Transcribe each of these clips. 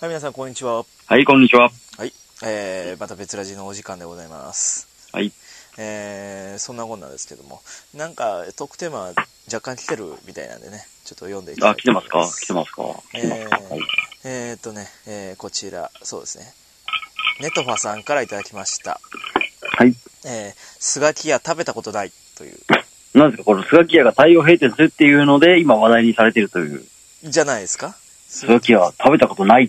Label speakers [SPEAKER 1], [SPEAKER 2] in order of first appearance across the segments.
[SPEAKER 1] はい、皆さんこんにちは。
[SPEAKER 2] はい、こんにちは。
[SPEAKER 1] はい、また別ラジのお時間でございます。
[SPEAKER 2] はい。
[SPEAKER 1] そんなこんなんですけども、なんかトークテーマ若干来てるみたいなんでね、ちょっと読んでいきたいと思います。
[SPEAKER 2] 来てますか。
[SPEAKER 1] こちら、そうですね。ネトファさんからいただきました。
[SPEAKER 2] はい。
[SPEAKER 1] スガキヤ食べたことないという。
[SPEAKER 2] なんですか、このスガキヤが太陽閉店するっていうので、今話題にされているという。
[SPEAKER 1] じゃないですか。
[SPEAKER 2] スガキヤ食べたことないって、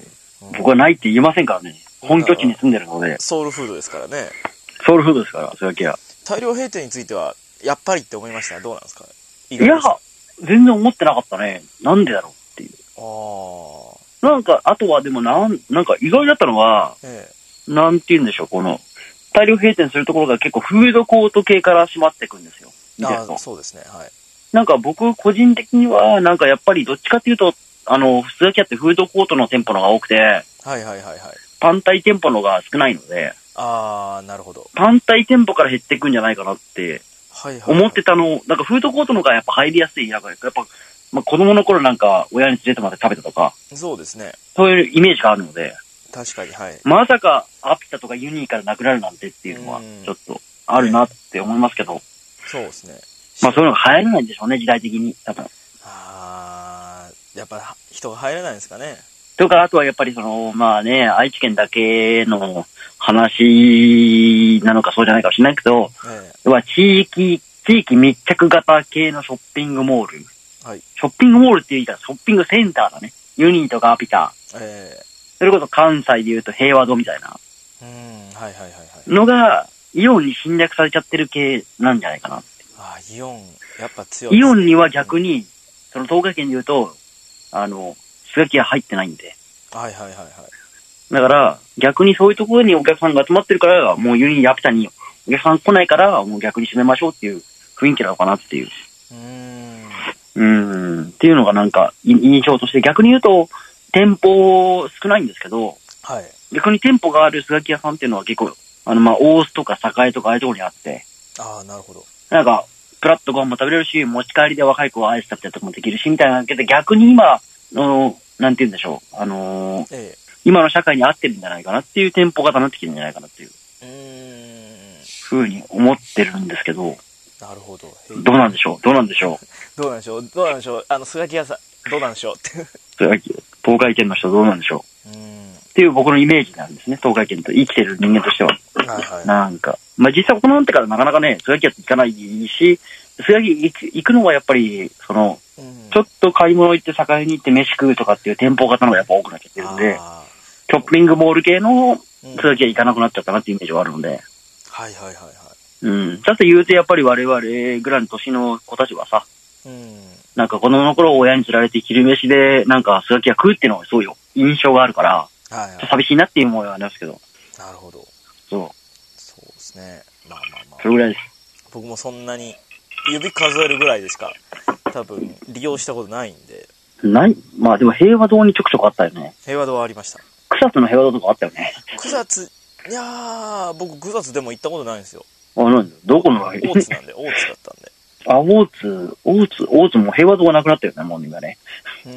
[SPEAKER 2] 僕はないって言いませんからね。本拠地に住んでるので。
[SPEAKER 1] ソウルフードですからね。
[SPEAKER 2] ソウルフードですから、スガキヤ。
[SPEAKER 1] 大量閉店については、やっぱりって思いました。どうなんですか。
[SPEAKER 2] いや、全然思ってなかったね。なんでだろうっていう。なんか、あとはでもなんか意外だったのは、なんて言うんでしょう、この、大量閉店するところが結構フードコート系から閉まっていくんですよ。
[SPEAKER 1] そうですね、はい。
[SPEAKER 2] なんか僕個人的には、なんかやっぱりどっちかっていうと、スガキヤってフードコートの店舗のが多くて、
[SPEAKER 1] はいはいはいはい。
[SPEAKER 2] 単体店舗のが少ないので、
[SPEAKER 1] なるほど。
[SPEAKER 2] 単体店舗から減っていくんじゃないかなって、思ってたの、なんかフードコートのがやっぱ入りやすい、なんかやっぱ、まあ、子供の頃なんか親に連れてまで食べたとか、
[SPEAKER 1] そうですね。
[SPEAKER 2] そういうイメージがあるので、
[SPEAKER 1] 確かに、はい。
[SPEAKER 2] まさかアピタとかユニーからなくなるなんてっていうのは、ちょっとあるなって思いますけど、
[SPEAKER 1] そうですね。
[SPEAKER 2] まあそういうのが流行らないんでしょうね、時代的に、多分。
[SPEAKER 1] やっぱ人が入らないんですかね。
[SPEAKER 2] とか、あとはやっぱりまあね、愛知県だけの話なのかそうじゃないかもしれないけど、要は地域密着型系のショッピングモール。はい。ショッピングモールって言いたらショッピングセンターだね。ユニーとかアピタ。それこそ関西で言うと平和堂みたいな。
[SPEAKER 1] はいはいはいはい。
[SPEAKER 2] のが、イオンに侵略されちゃってる系なんじゃないかなって。
[SPEAKER 1] イオン、やっぱ強いですね。
[SPEAKER 2] イオンには逆に、その東海県で言うと、スガキヤ入ってないんで。
[SPEAKER 1] はいはいはいはい。
[SPEAKER 2] だから、逆にそういうところにお客さんが集まってるから、もうユニーアピタにお客さん来ないから、もう逆に閉めましょうっていう雰囲気なのかなっていう。っていうのがなんか、印象として、逆に言うと、店舗少ないんですけど、はい。逆に店舗があるスガキヤさんっていうのは結構、まあ、大須とか栄とかああいうところにあって。
[SPEAKER 1] なるほど。なん
[SPEAKER 2] か、プラッとご飯も食べれるし、持ち帰りで若い子はアイス食べたりとかもできるし、みたいなけど、逆に今の、なんて言うんでしょう。今の社会に合ってるんじゃないかなっていう店舗型になってきてるんじゃないかなっていう。ふうに思ってるんですけど。
[SPEAKER 1] なるほど。
[SPEAKER 2] どうなんでしょう
[SPEAKER 1] スガキヤさん、どうなんでしょうって。
[SPEAKER 2] 東海県の人どうなんでしょうっていう僕のイメージなんですね。東海県と生きてる人間としては。なんか。まあ、実際このなんてからなかなかね、スガキヤって行かないし、スガキヤ行くのはやっぱり、ちょっと買い物行って栄に行って飯食うとかっていう店舗型のがやっぱ多くなっちゃってるんで、ショッピングモール系のスガキヤ行かなくなっちゃったなっていうイメージはあるので。
[SPEAKER 1] はいはいはいはい。
[SPEAKER 2] だって言うてやっぱり我々ぐらいの年の子たちはさ、なんか子供の頃親に釣られて昼飯でなんかスガキヤ食うっていうのがそうよ、印象があるから、寂しいなっていう思いはありますけど。
[SPEAKER 1] なるほど。
[SPEAKER 2] そう
[SPEAKER 1] ですね。まあ。
[SPEAKER 2] それぐらいです。
[SPEAKER 1] 僕もそんなに指数えるぐらいでしか多分利用したことないんで。
[SPEAKER 2] まあでも平和堂にちょくちょくあったよね。
[SPEAKER 1] 平和堂はありました。
[SPEAKER 2] 草津の平和堂とかあったよね。
[SPEAKER 1] 草津、いやー、僕草津でも行ったことないんですよ。
[SPEAKER 2] なんでどこの
[SPEAKER 1] 大津なんで、大津だったんで。
[SPEAKER 2] 大津も平和堂がなくなったよね、もう今ね。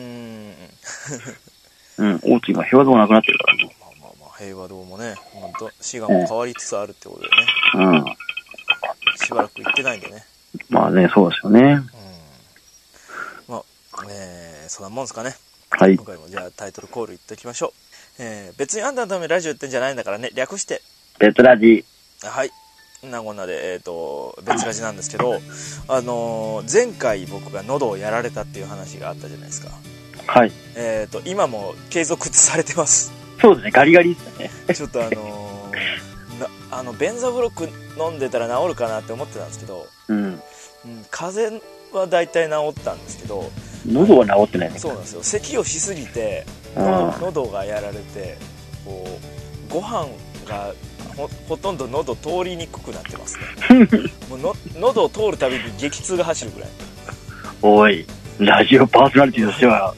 [SPEAKER 2] 大津今平和堂がなくなってるからね。
[SPEAKER 1] まあ、平和堂もね、滋賀も変わりつつあるってことでね。しばらく行ってないんでね。
[SPEAKER 2] まあね、そうですよね。
[SPEAKER 1] まあ、そんなもんですかね。
[SPEAKER 2] はい。
[SPEAKER 1] 今回もじゃあタイトルコール言っておきましょう。別にあんたのためにラジオやってんじゃないんだからね、略して。
[SPEAKER 2] 別ラジ。
[SPEAKER 1] はい。こんなで、別ラジなんですけど、前回僕が喉をやられたっていう話があったじゃないですか。
[SPEAKER 2] はい。
[SPEAKER 1] 今も継続されてます。
[SPEAKER 2] そうですね、ガリガリですね。
[SPEAKER 1] ちょっとベンザブロック飲んでたら治るかなって思ってたんですけど、風邪は大体治ったんですけど、
[SPEAKER 2] 喉は治ってないね。
[SPEAKER 1] そうなんですよ。咳をしすぎて、喉がやられて、ご飯がほとんど喉通りにくくなってますね。もう喉を通るたびに激痛が走るぐらい。
[SPEAKER 2] おい、ラジオパーソナリティとしては。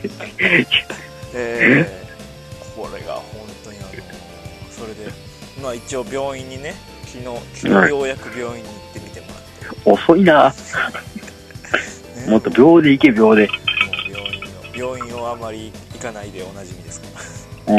[SPEAKER 1] これが本当にそれで、まあ一応病院にね、昨日ようやく病院に行ってみてもらって。
[SPEAKER 2] 遅いな。もっと秒で行け、秒で。
[SPEAKER 1] 病院をあまり行行かないでおなじみですから、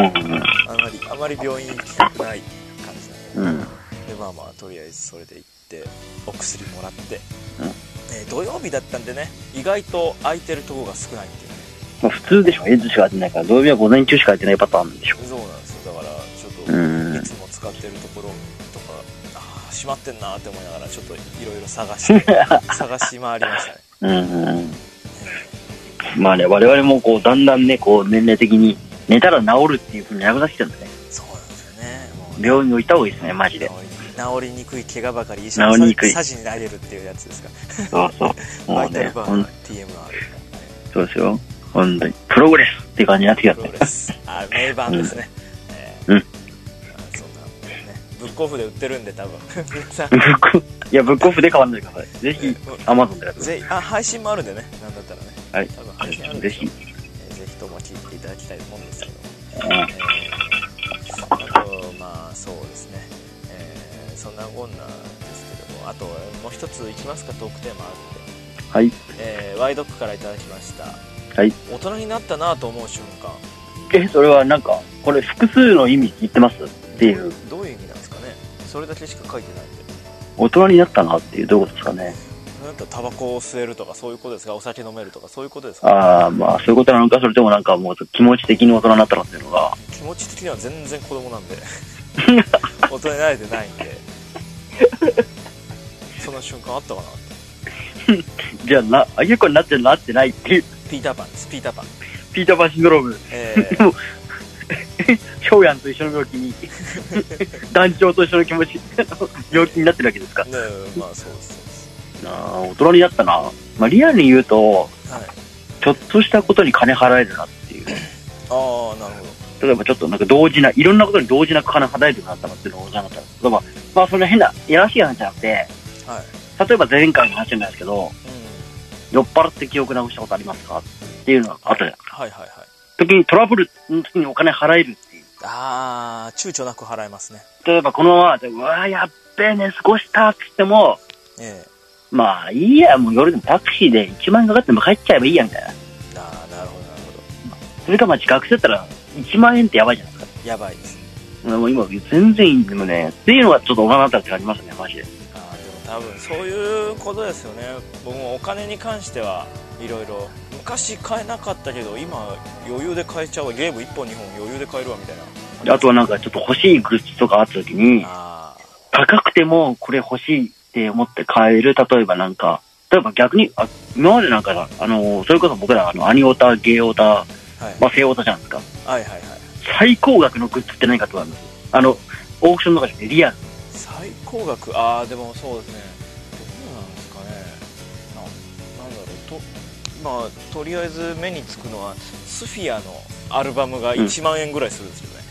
[SPEAKER 1] あまり病院行きたくない感じなので、でまあとりあえずそれで行ってお薬もらって、土曜日だったんでね、意外と空いてるとこが少ないっていうね。
[SPEAKER 2] まあ普通でしょ、平日しか空いてないから、土曜日は午前中しか空いてないパターンでしょ。
[SPEAKER 1] そうなんですよ。だからちょっといつも使ってるところとか閉まってんなって思いながらちょっといろいろ探し回りましたね。
[SPEAKER 2] まあね、我々もこうだんだんね、こう年齢的に寝たら治るっていう風になくなってきたんだね。
[SPEAKER 1] そうなんですよね。もう
[SPEAKER 2] 病院に置いた方がいいですね、マジで。
[SPEAKER 1] 治りにくい怪我ばかり医者のサジになれるっていうやつですか。
[SPEAKER 2] そうもうね、
[SPEAKER 1] TMR。
[SPEAKER 2] そうですよ、本当にプログレスっていう感じになってきたね。
[SPEAKER 1] プログレス、名盤ですね。そんなね、ブックオフで売ってるんで多分皆さん
[SPEAKER 2] いやブックオフで買わないでください。ぜひアマゾンでやってください。
[SPEAKER 1] 配信もあるんでね、なんだったらね、
[SPEAKER 2] はい、
[SPEAKER 1] 多分配信あるんでぜひとも聞いていただきたいと思うんですけど、あとまあそうですね、そんなこんなですけども、あともう一ついきますか。トークテーマあって、
[SPEAKER 2] はい、
[SPEAKER 1] ワイドックからいただきました。
[SPEAKER 2] はい。
[SPEAKER 1] 大人になったなと思う瞬間。
[SPEAKER 2] それはなんかこれ複数の意味言ってますっていう。
[SPEAKER 1] どういう意味なんですかね。それだけしか書いてないんで。
[SPEAKER 2] 大人になったなっていう、どういうことですかね。
[SPEAKER 1] なんかタバコを吸えるとかそういうことですか。お酒飲めるとかそういうことですか、ね。
[SPEAKER 2] まあそういうことなのか、それともなんかもう気持ち的に大人になったのっていうのが。
[SPEAKER 1] 気持ち的には全然子供なんで大人に慣れてないんでその瞬間あったかなって
[SPEAKER 2] じゃあ結構なってないっていう。
[SPEAKER 1] ピーターパンです。ピーターパン
[SPEAKER 2] シンドローム。ショウヤンと一緒の病気に団長と一緒の気持ち病気になってるわけですか。
[SPEAKER 1] ね、まあそうです。
[SPEAKER 2] 大人になったな。まあリアルに言うと、ちょっとしたことに金払えるなっていう。
[SPEAKER 1] なるほ
[SPEAKER 2] ど。例えばちょっとなんかいろんなことに同時なく金払えるようになったなっていうのをじゃなかった。例えばまあそんな変なやらしい話じゃなくて、例えば前回の話なんですけど、酔っ払って記憶なくしたことありますかっていうのがあったじゃん。時にトラブルの時にお金払えるっていう。
[SPEAKER 1] 躊躇なく払えますね。
[SPEAKER 2] 例えばこのままうわやっべえ寝過ごしたって言っても、まあいいや、もう夜でもタクシーで1万円かかっても帰っちゃえばいいやみたいな。
[SPEAKER 1] なるほど。
[SPEAKER 2] それかまあ学生だったら1万円ってやばいじゃないですか。
[SPEAKER 1] やばいです。
[SPEAKER 2] もう今全然いいでもねっていうのがちょっと大人になったってありますね、マジで。
[SPEAKER 1] でも多分そういうことですよね。僕もお金に関してはいろいろ昔買えなかったけど今余裕で買えちゃう。ゲーム1本2本余裕で買えるわみたいな。
[SPEAKER 2] あとはなんかちょっと欲しいグッズとかあった時に高くてもこれ欲しいって思って買える。例えば逆に今までなんかそれこそ僕らアニオタゲーオタ、セイオタじゃないですか。最高額のグッズって何かとあるんですよ。オークションとかでリアル
[SPEAKER 1] 最高額。でもそうですね。どうなんですかね。なんだろうまあとりあえず目につくのはスフィアのアルバムが1万円ぐらいするんですよね。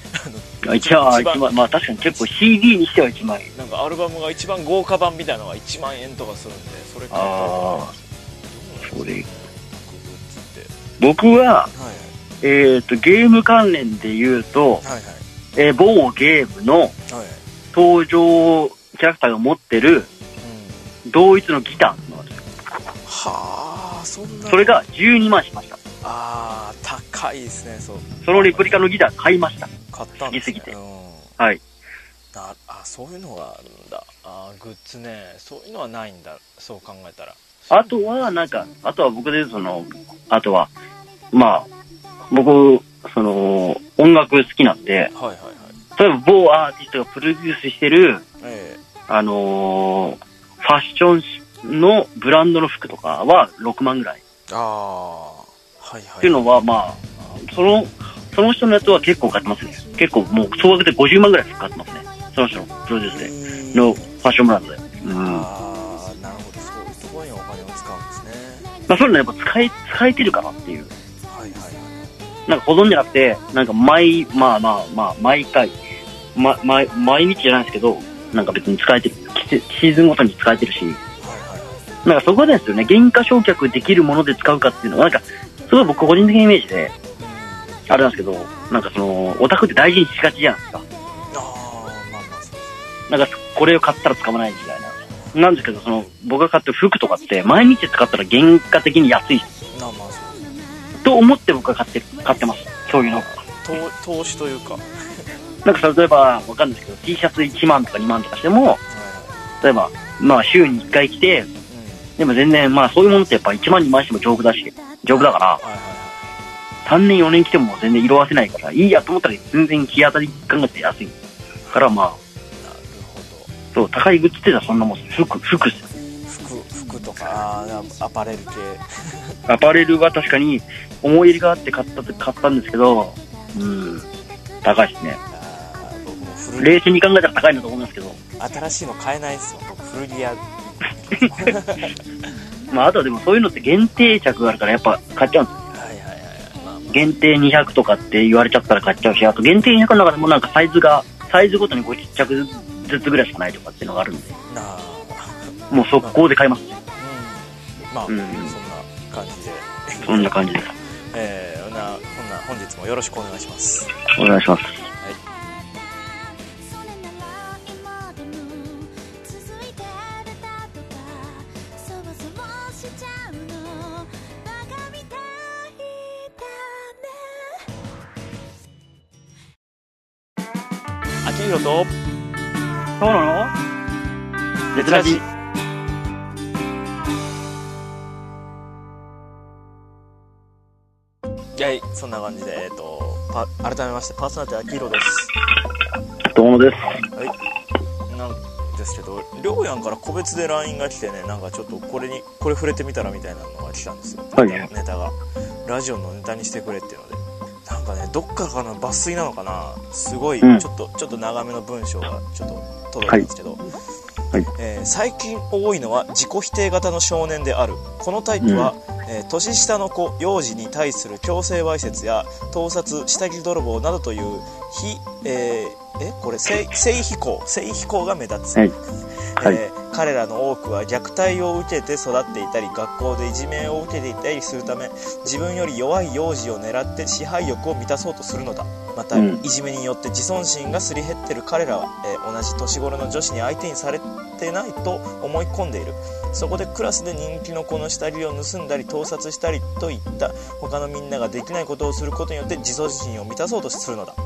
[SPEAKER 2] 1万、まあ確かに結構 CD にしては1万円。
[SPEAKER 1] なんかアルバムが一番豪華版みたいなのが1万円とかするんで、それ買ったら
[SPEAKER 2] それ僕は、ゲーム関連で言うと、某ゲームの登場キャラクターが持ってる同一のギターなんですよ。それが12万しました。
[SPEAKER 1] 高いですね。
[SPEAKER 2] そのレプリカのギター買いました。
[SPEAKER 1] 買ったんですね。
[SPEAKER 2] 好きすぎて。はい。
[SPEAKER 1] そういうのがあるんだ。グッズね。そういうのはないんだ。そう考えたら。
[SPEAKER 2] あとは僕であとはまあ僕音楽好きなんで、例えば某アーティストがプロデュースしてる、ファッションのブランドの服とかは6万ぐらい。っていうのはまあその人のやつは結構買ってますね。結構もう総額で50万ぐらい買ってますね。その人のプロデュースのファッションブランドで。なる
[SPEAKER 1] ほど。そういうところにお金を使うんですね。
[SPEAKER 2] まあそういうのやっぱ使えてるかなっていう。なんか保存じゃなくて、なんか毎回、毎日じゃないですけど、なんか別に使えてる。シーズンごとに使えてるし。なんかそこですよね。原価償却できるもので使うかっていうのは、なんか、すごい僕個人的なイメージで、あれなんですけど、なんかオタクって大事にしがちじゃないですか。なんか、これを買ったら使わないみたいな。なんですけど、僕が買ってる服とかって、毎日使ったら原価的に安い。と思って僕は買ってます。 そういうの。
[SPEAKER 1] 投資というか。
[SPEAKER 2] なんか例えば、わかんないですけど、T シャツ1万とか2万とかしても、例えば、まあ週に1回着て、でも全然、まあそういうものってやっぱ1万2万しても丈夫だから、3年4年着ても全然色あせないから、いいやと思ったら全然日当たり考えて安い。からまあ、なるほど。そう、高いグッズってのはそんなもんです。服っすよ。
[SPEAKER 1] 服とか、アパレル系。
[SPEAKER 2] アパレルは確かに思い入れがあって買ったんですけど、高いですね。冷静に考えたら高いなと思いますけど。
[SPEAKER 1] 新しいの買えないですよ、僕古着屋。
[SPEAKER 2] まああとはでもそういうのって限定着があるからやっぱ買っちゃうんですよ。限定200とかって言われちゃったら買っちゃうし、あと限定200の中でもなんかサイズごとに50着ずつぐらいしかないとかっていうのがあるんで、もう速攻で買います。
[SPEAKER 1] まあ、そんな感じで。
[SPEAKER 2] そんな感じです。
[SPEAKER 1] 本日もよろしくお願いします。
[SPEAKER 2] お願いします。
[SPEAKER 1] 秋広と
[SPEAKER 2] そうなの？絶ラジ。
[SPEAKER 1] はい、そんな感じで、改めましてパーソナリティ秋広です。
[SPEAKER 2] どうもです。
[SPEAKER 1] はい。なんですけど、りょうやんから個別で LINE が来てね、なんかちょっとこれ触れてみたらみたいなのが来たんですよ。
[SPEAKER 2] はい。
[SPEAKER 1] ネタがラジオのネタにしてくれっていうので。なんかね、どっからの抜粋なのかな、すごい、ちょっと長めの文章がちょっと届いたんですけど、最近多いのは自己否定型の少年である。このタイプは、年下の子幼児に対する強制わいせつや盗撮、下着泥棒などというこれ性非行が目立つ。彼らの多くは虐待を受けて育っていたり、学校でいじめを受けていたりするため、自分より弱い幼児を狙って支配欲を満たそうとするのだ。また、いじめによって自尊心がすり減っている彼らは、同じ年頃の女子に相手にされてないと思い込んでいる。そこでクラスで人気の子の下着を盗んだり盗撮したりといった他のみんなができないことをすることによって自尊心を満たそうとするのだ。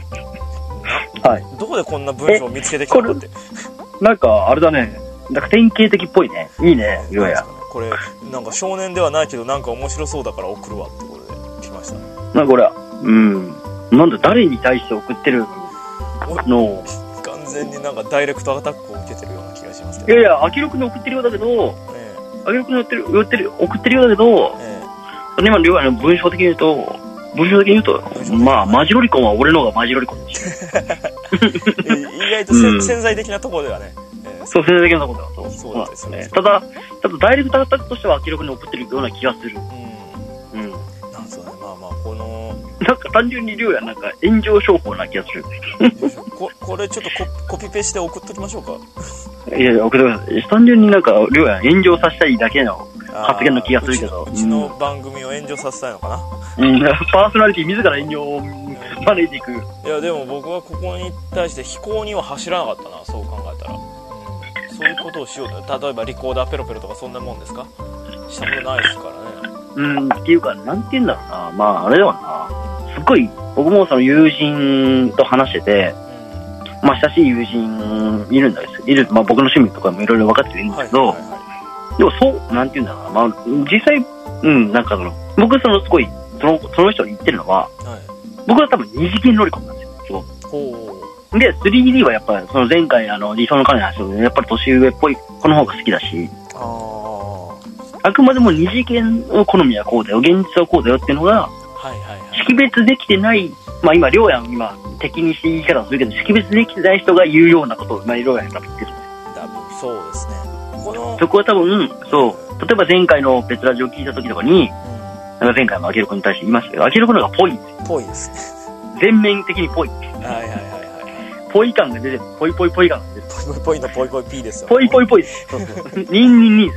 [SPEAKER 1] どこでこんな文章を見つけてきたのって。
[SPEAKER 2] なんかあれだね、なんか典型的っぽいね。いいね、いろや。
[SPEAKER 1] これなんか少年ではないけどなんか面白そうだから送るわってことで来ました。
[SPEAKER 2] なんかこれなんだ誰に対して送ってるの？
[SPEAKER 1] 完全になんかダイレクトアタックを受けてるような気がしますけど。
[SPEAKER 2] いやいや、秋広くんに送ってるようだけど、秋広くんに送ってるようだけど、今の文章的に言うと、まあマジロリコンは俺の方がマジロリコンです。
[SPEAKER 1] 意外と潜在的なところではね。
[SPEAKER 2] そう、潜在的なところでは
[SPEAKER 1] そうですね。
[SPEAKER 2] ただダイレクトアタックとしては秋広くんに送ってるような気がする。
[SPEAKER 1] なんですよね。まあこの
[SPEAKER 2] なんか単純に量やなんか炎上商法な気がする。
[SPEAKER 1] これちょっとコピペして送っときましょうか。
[SPEAKER 2] いや送ってください。単純になんか量や炎上させたいだけの発言の気がするけど。
[SPEAKER 1] うちの番組を炎上させたいのかな。
[SPEAKER 2] パーソナリティ自ら炎上を招いていく。
[SPEAKER 1] いやでも僕はここに対して非行には走らなかったな、そう考えたら。そういうことをしようと。例えばリコーダーペロペロとかそんなもんですか？したことないですからね。
[SPEAKER 2] っていうか、なんて言うんだろうな。まああれだわな。すっごい、僕もその友人と話してて、まあ親しい友人いるんです。まあ僕の趣味とかもいろいろ分かってるんですけど、でもそう、なんて言うんだろうな。まあ実際、なんか僕すごい、その人に言ってるのは、僕は多分二次元ロリコンなんですよ。で、3D はやっぱり、その前回理想の彼の話で、やっぱり年上っぽい子の方が好きだし、あくまでも二次元の好みはこうだよ、現実はこうだよっていうのが、識別できてない、まあ今、りょうやん今、敵にして言い方をするけど、識別できてない人が言うようなことを、まあ、りょうやんが言ってるんですよ。
[SPEAKER 1] 多分そうですね。
[SPEAKER 2] そこは多分、そう、例えば前回の別ラジオ聞いた時とかに、なんか前回もアキロ君に対して言いましたけど、アキロ君の方がぽいんですよ。
[SPEAKER 1] ぽいですね。
[SPEAKER 2] 全面的にぽい。ぽい感が出てる。ぽい感が出てる。
[SPEAKER 1] ぽいのぽいぽい P ですよ。
[SPEAKER 2] ぽいです。そうそう。に。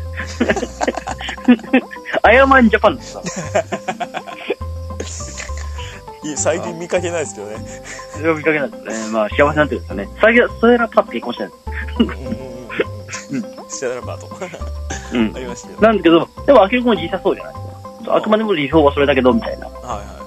[SPEAKER 2] アヤマンジャパンです。
[SPEAKER 1] 最近見かけないですけどね。
[SPEAKER 2] 見かけないですね。まあ幸せになってるんですよね。最近はステラパーと結婚してない
[SPEAKER 1] です。ステラパーと。ありましたよ。
[SPEAKER 2] なんだけど、でもアキロ君も実際そうじゃないですか。あくまでも理想はそれだけどみたいな。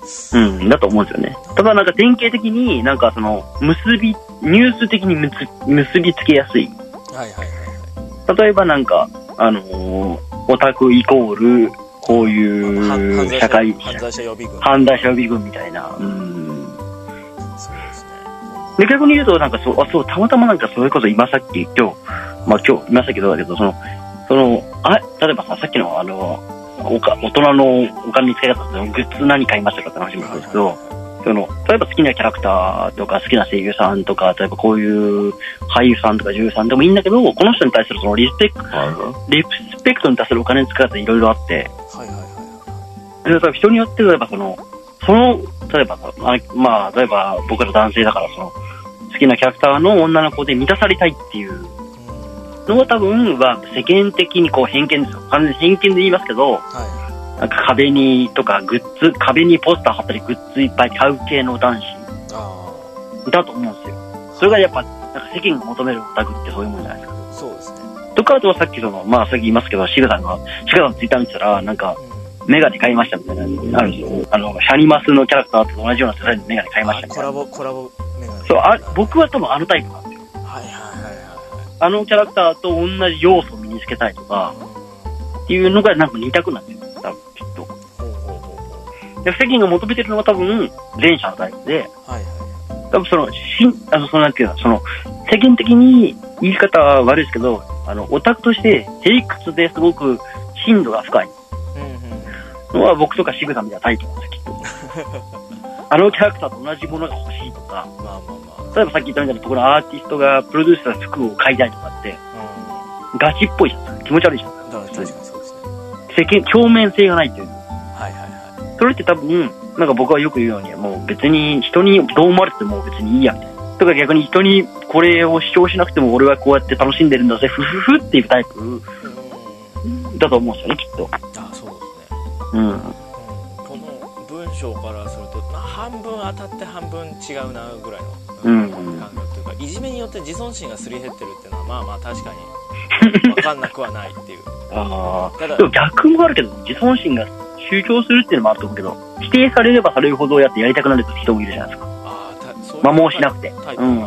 [SPEAKER 2] だと思うんですよね。ただなんか典型的になんかそのニュース的に結びつけやすい。
[SPEAKER 1] はいはいはいはい。
[SPEAKER 2] 例えばなんか、オタクイコール、こういう社会、
[SPEAKER 1] 犯罪者予備軍。
[SPEAKER 2] 犯罪者予備軍みたいな。
[SPEAKER 1] そうですね。
[SPEAKER 2] で、逆に言うとなんかたまたまなんかそれこそ今さっき、今さっきどうだけど、例えばさっきの大人のお金に使い方のグッズ何買いましたかって話もそうですけど、例えば好きなキャラクターとか好きな声優さんとか、例えばこういう俳優さんとか女優さんでもいいんだけど、この人に対するそのリスペクトに対するお金に使い方いろいろあって、
[SPEAKER 1] はいはいはい。
[SPEAKER 2] で、人によって例えば例えば僕ら男性だから好きなキャラクターの女の子で満たされたいっていうのは多分は世間的にこう偏見ですよ。完全に偏見で言いますけど、なんか壁にポスター貼ったりグッズいっぱい買う系の男子だと思うんですよ。それがやっぱなんか世間が求めるオタクってそういうもんじゃないですか。
[SPEAKER 1] そうですね。
[SPEAKER 2] とかあとはさっきさっき言いますけど、シガさんツイッター見てたらなんかメガネ買いましたみたいなのあるんですよ。シャニマスのキャラクターと同じようなデザインのメガネ買いましたみたいな。
[SPEAKER 1] コラボメガネ。
[SPEAKER 2] そう僕は多分タイプなんですよ。
[SPEAKER 1] はいはいはいはい。
[SPEAKER 2] キャラクターと同じ要素を身につけたいとかっていうのがなんか2択なんですよ。多分きっと。で、世間が求めてるのは多分前者のタイプで、はいはい、多分なんていうの、世間的に言い方は悪いですけど、オタクとしてヘ屈ですごく深度が深いのは僕とかシグさんみたいなタイプなんですよ、きっと。キャラクターと同じものが欲しいとか、例えばさっき言ったみたいなところアーティストがプロデュースした服を買いたいとかって、ガチっぽいじゃないですか。気持ち悪いじゃないですか。
[SPEAKER 1] 確かにそうですね。
[SPEAKER 2] 表面性がないっていう。
[SPEAKER 1] はいはいはい。
[SPEAKER 2] それって多分、なんか僕はよく言うように、もう別に人にどう思われても別にいいやみたいな。とか逆に人にこれを主張しなくても俺はこうやって楽しんでるんだぜ、ふふふっていうタイプだと思うんですよね、きっと。
[SPEAKER 1] そうですね。この文章からすると、半分当たって半分違うなぐらいの感覚というか、いじめによって自尊心がすり減ってるっていうのはまあ確かに分かんなくはないっていう。
[SPEAKER 2] ただでも逆もあるけど、自尊心が宗教するっていうのもあると思うけど、否定されればされるほどやりたくなる人もいるじゃないですか。もうしなくて。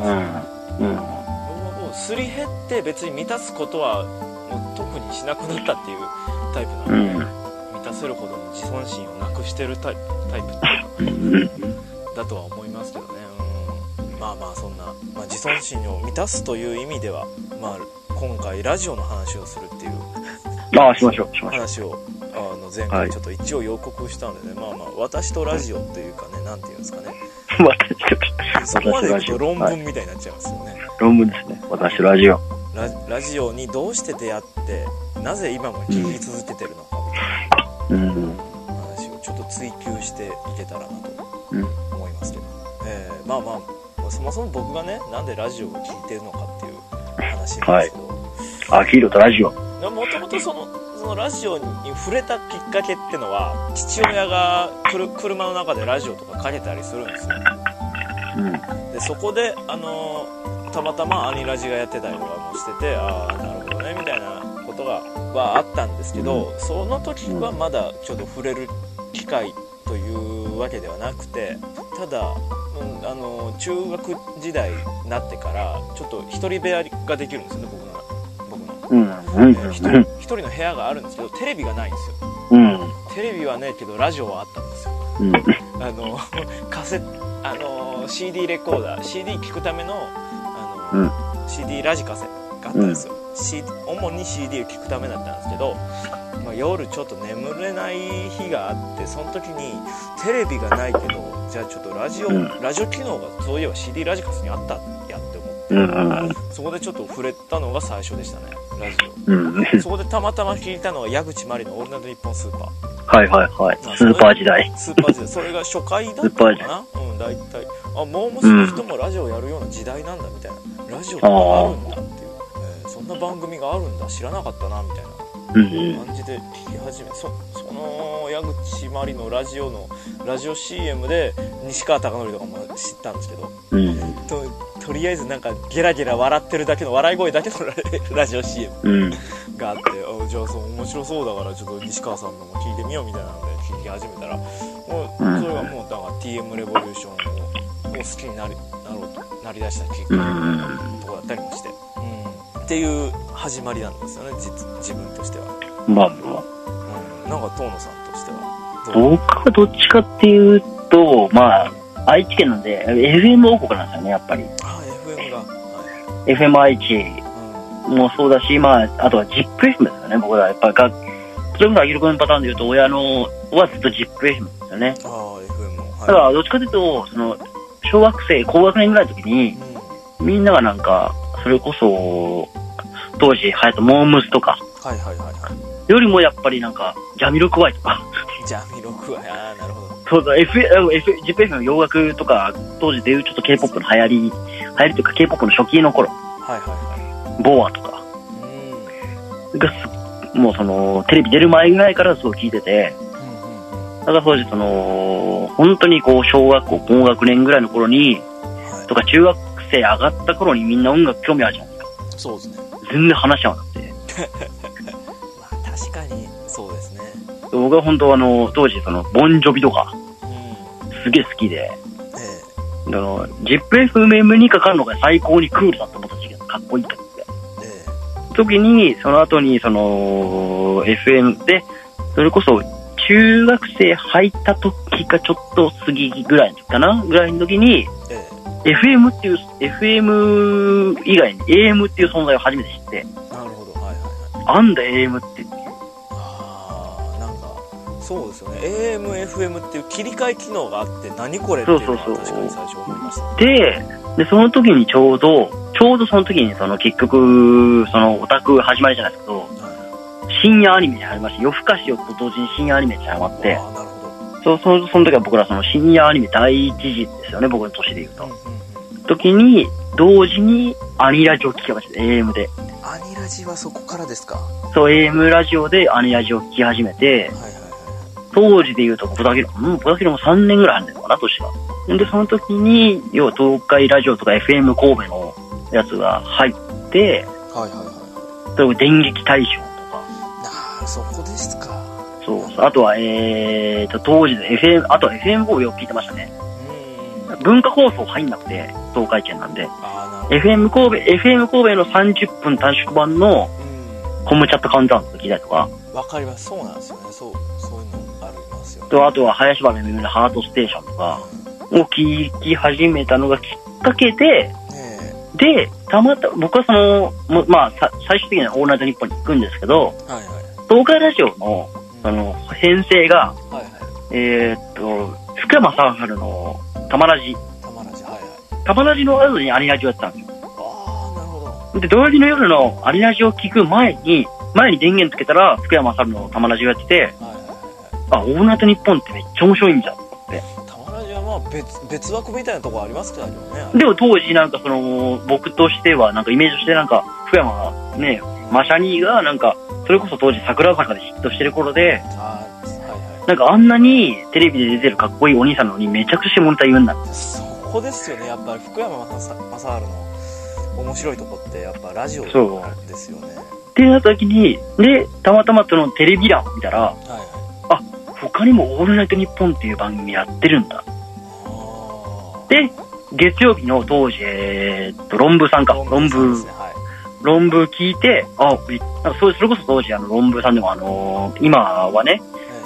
[SPEAKER 1] すり減って別に満たすことはもう特にしなくなったっていうタイプなので、満たせるほどの自尊心をなくしてるタイプだとは思いますけどね。そんな、自尊心を満たすという意味では、今回ラジオの話をするっていう
[SPEAKER 2] しましょう
[SPEAKER 1] 話を前回ちょっと一応予告したのでね、私とラジオというかね、なんていうんですかね、そこまで言うと論文みたいになっちゃいますよね。
[SPEAKER 2] 論文ですね。私とラジオ
[SPEAKER 1] ラジオにどうして出会ってなぜ今も聞き続けてるのかみたいな話をちょっと追求していけたらなと思いますけど、そもそも僕がねなんでラジオを聞いてるのかっていう話なんですけど、
[SPEAKER 2] ヒーローとラジオ
[SPEAKER 1] もともとそのラジオに触れたきっかけってのは、父親が車の中でラジオとかかけたりするんですよ。でそこでたまたまアニラジがやってたりとかもしてて、なるほどねみたいなことはあったんですけど、その時はまだちょっと触れる機会というわけではなくて、ただ中学時代になってからちょっと一人部屋ができるんですよね、僕の一人の部屋があるんですけど、テレビがないんですよ。テレビはねえけどラジオはあったんですよ。CD レコーダー、CD 聞くためのCD ラジカセがあったんですよ。主に CD を聞くためだったんですけど、夜ちょっと眠れない日があって、その時にテレビがないけど、じゃあちょっとラジオ機能がそういえば CD ラジカセにあったやって思って、そこでちょっと触れたのが最初でしたね、ラジオ。そこでたまたま聞いたのは矢口真里のオールナイトニッポンスーパー。スーパー時代。それが初回だったのかな。大体モームスの人もラジオやるような時代なんだみたいな、ラジオがあるんだっていう、そんな番組があるんだ知らなかったなみたいな感じで聞き始め、その矢口真里のラジオ CM で西川貴教とかも知ったんですけど、とりあえずなんかゲラゲラ笑ってるだけの笑い声だけのラジオ CM があって、じゃあ面白そうだからちょっと西川さんのも聞いてみようみたいなので聞き始めたら、 それはもうだから TM レボリューションを好きになりだしたきっかけのところだったりもして、っていう始まりなんですよね、自分としては。
[SPEAKER 2] まあ、
[SPEAKER 1] なんか遠野さんとしては
[SPEAKER 2] 僕はどっちかっていうと、まあ愛知県なんで FM 王国なんですよね、やっぱり。
[SPEAKER 1] FM が、
[SPEAKER 2] FM 愛知もそうだし、まああとは ZIPFM ですよね。僕はやっぱりそれこそアギル君のパターンで言うと、親のはずっと ZIPFM ですよね。
[SPEAKER 1] FM も、
[SPEAKER 2] だからどっちかというと、その小学生高学年ぐらいの時に、みんながなんかそれこそ当時流行ったモームスとか、よりもやっぱりなんかジャミロクワイとか
[SPEAKER 1] ジャミロクワイ、なるほど。
[SPEAKER 2] そうだ、ZIPFM の洋楽とか当時でいうちょっと K-POP の流行りというか K-POP の初期の頃、ボアとかがもうそのテレビ出る前ぐらいからそう聞いてて、だから当時その本当にこう小学校高学年ぐらいの頃に、とか中学生上がった頃にみんな音楽興味あるじゃないですか。
[SPEAKER 1] そうですね。
[SPEAKER 2] 全然話し合わなくて。
[SPEAKER 1] まあ確かにそうですね。
[SPEAKER 2] 僕は本当当時そのボンジョビとか、すげえ好きで、ZIPFM にかかるのが最高にクールだと思った時期がかっこいいと思って。時にその後にその FM でそれこそ中学生入った時かちょっと過ぎぐらいの時かなぐらいの時に、FM っていう FM 以外に AM っていう存在を初めて知って。
[SPEAKER 1] なるほど、
[SPEAKER 2] なんだ AM って。
[SPEAKER 1] なんかそうですよね。AM、FM っていう切り替え機能があって何これっていうのは確かに最初思いました。
[SPEAKER 2] でその時にちょうどその時にその結局そのオタク始まりじゃないですけど、深夜アニメに入りまして、夜更かしよと同時に深夜アニメにハマって、その時は僕らその深夜アニメ第一次ですよね、僕の年で言うと。時に同時にアニラジオ聞きました、AM で。
[SPEAKER 1] アニラジはそこからですか？
[SPEAKER 2] そう、AM ラジオでアニラジオ聞き始めて、当時で言うと僕だけでも3年ぐらいあるんだよかな、年が。で、その時に、要は東海ラジオとか FM 神戸のやつが入って、それを電撃大賞とか。
[SPEAKER 1] そこですか。
[SPEAKER 2] そう。あとは、当時で あとは FM 神戸を聞いてましたね。文化放送入んなくて、東海圏なんで。FM 神戸の30分短縮版のコムチャットカウンターの聞いたりとか。
[SPEAKER 1] わかります。そうなんですよね。そういうのありますよね。
[SPEAKER 2] あとは林原めぐみのハートステーションとかを聞き始めたのがきっかけで、で、僕はその、まあ、最終的にはオールナイトニッポンに行くんですけど、東海ラジオの、編成が、福山雅治の玉ラジの後にアニラジをやってたんですよ。
[SPEAKER 1] なるほど。
[SPEAKER 2] で、土曜日の夜のアニラジを聞く前に電源つけたら福山雅治の玉ラジをやってて、オールナイトニッポンってめっちゃ面白いんじゃんって。
[SPEAKER 1] 玉ラジはまあ別枠みたいなところありますけどね。
[SPEAKER 2] でも当時なんかその僕としてはなんかイメージとしてなんか福山がね、マシャニーがなんかそれこそ当時桜坂でヒットしてる頃で、なんかあんなにテレビで出てるかっこいいお兄さんなのにめちゃくちゃ下ネタ言うんだって。
[SPEAKER 1] そこですよね。やっぱり福山雅治の面白いとこってやっぱラジオですよね。
[SPEAKER 2] ってなった時に、でたまたまそのテレビ欄を見たら、他にもオールナイトニッポンっていう番組やってるんだ。で月曜日の当時論文さんか論文聞いて、それこそ当時論文さんでも今はね、